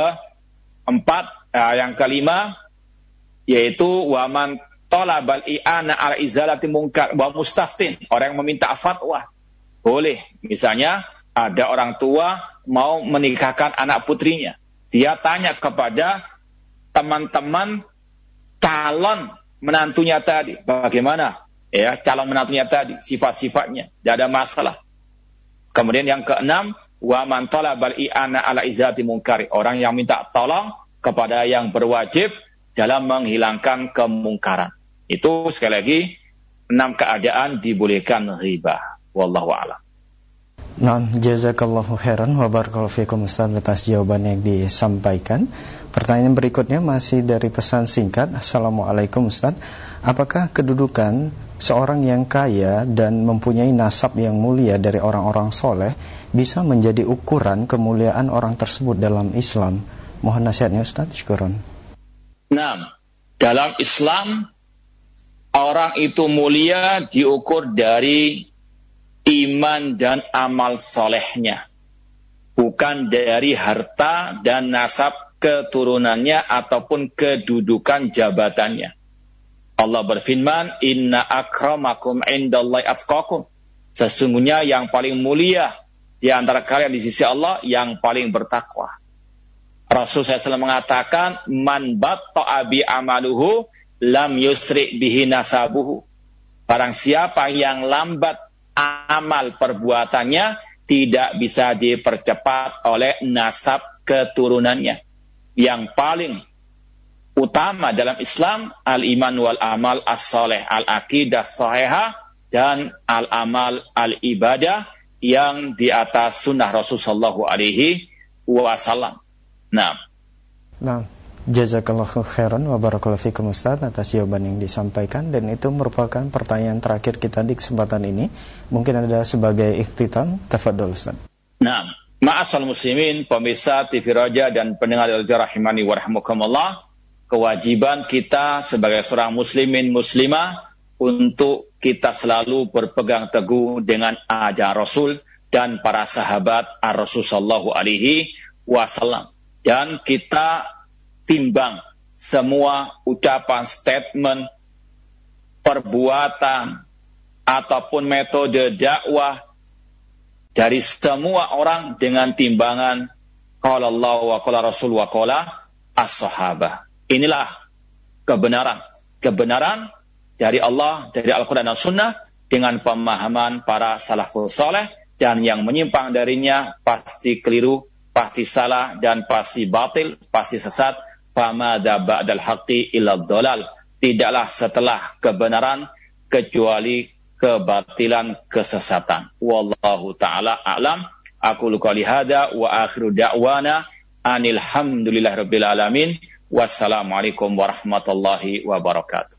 kelima yaitu wa man talabal i'ana ala izalati munkar wa mustaftin, orang yang meminta fatwa. Boleh, misalnya ada orang tua mau menikahkan anak putrinya, dia tanya kepada teman-teman calon menantunya tadi, bagaimana ya calon menantunya tadi, sifat-sifatnya, tidak ada masalah. Kemudian yang keenam, wa man talabal i'ana ala izalati munkar, orang yang minta tolong kepada yang berwajib dalam menghilangkan kemungkaran. Itu sekali lagi 6 keadaan dibolehkan ghibah. Wallahu a'lam. Nah, jazakallahu khairan wa barakallahu fikum Ustaz atas jawaban yang disampaikan. Pertanyaan berikutnya masih dari pesan singkat. Assalamualaikum Ustaz. Apakah kedudukan seorang yang kaya dan mempunyai nasab yang mulia dari orang-orang soleh bisa menjadi ukuran kemuliaan orang tersebut dalam Islam? Mohon nasihatnya Ustaz. Syukron. Nah, dalam Islam orang itu mulia diukur dari iman dan amal solehnya, bukan dari harta dan nasab keturunannya ataupun kedudukan jabatannya. Allah berfirman, inna akramakum indallahi atqakum, sesungguhnya yang paling mulia di antara kalian di sisi Allah yang paling bertakwa. Rasul SAW mengatakan, man batta'a bi amaluhu lam yusri bihi nasabuhu, barang siapa yang lambat amal perbuatannya tidak bisa dipercepat oleh nasab keturunannya. Yang paling utama dalam Islam al-iman wal amal as-saleh, al-aqidah sahihah dan al-amal al-ibadah yang di atas sunnah Rasulullah SAW. Nah, jazakallahu khairan wa barakallahu fikum Ustaz atas jawaban yang disampaikan, dan itu merupakan pertanyaan terakhir kita di kesempatan ini. Mungkin ada sebagai ikhtitam, tafadhol Ustaz. Nah, ma'asal muslimin, pemirsa TV Raja dan pendengar rahimani wa rahmukumullah, kewajiban kita sebagai seorang muslimin muslimah untuk kita selalu berpegang teguh dengan ajaran Rasul dan para sahabat ar-Rasul sallallahu alaihi wasallam. Dan kita timbang semua ucapan, statement, perbuatan, ataupun metode dakwah dari semua orang dengan timbangan qala Allah wa qala Rasul wa qala as-sahabah. Inilah kebenaran dari Allah, dari Al-Quran dan Sunnah, dengan pemahaman para salafus saleh, dan yang menyimpang darinya pasti keliru, pasti salah, dan pasti batil, pasti sesat. Famada ba'dal haqqi illa dhalal, tidaklah setelah kebenaran kecuali kebatilan, kesesatan. Wallahu ta'ala a'lam. Aqulu qouli hadza wa akhiru da'wana anil hamdulillahi rabbil alamin. Wassalamualaikum warahmatullahi wabarakatuh.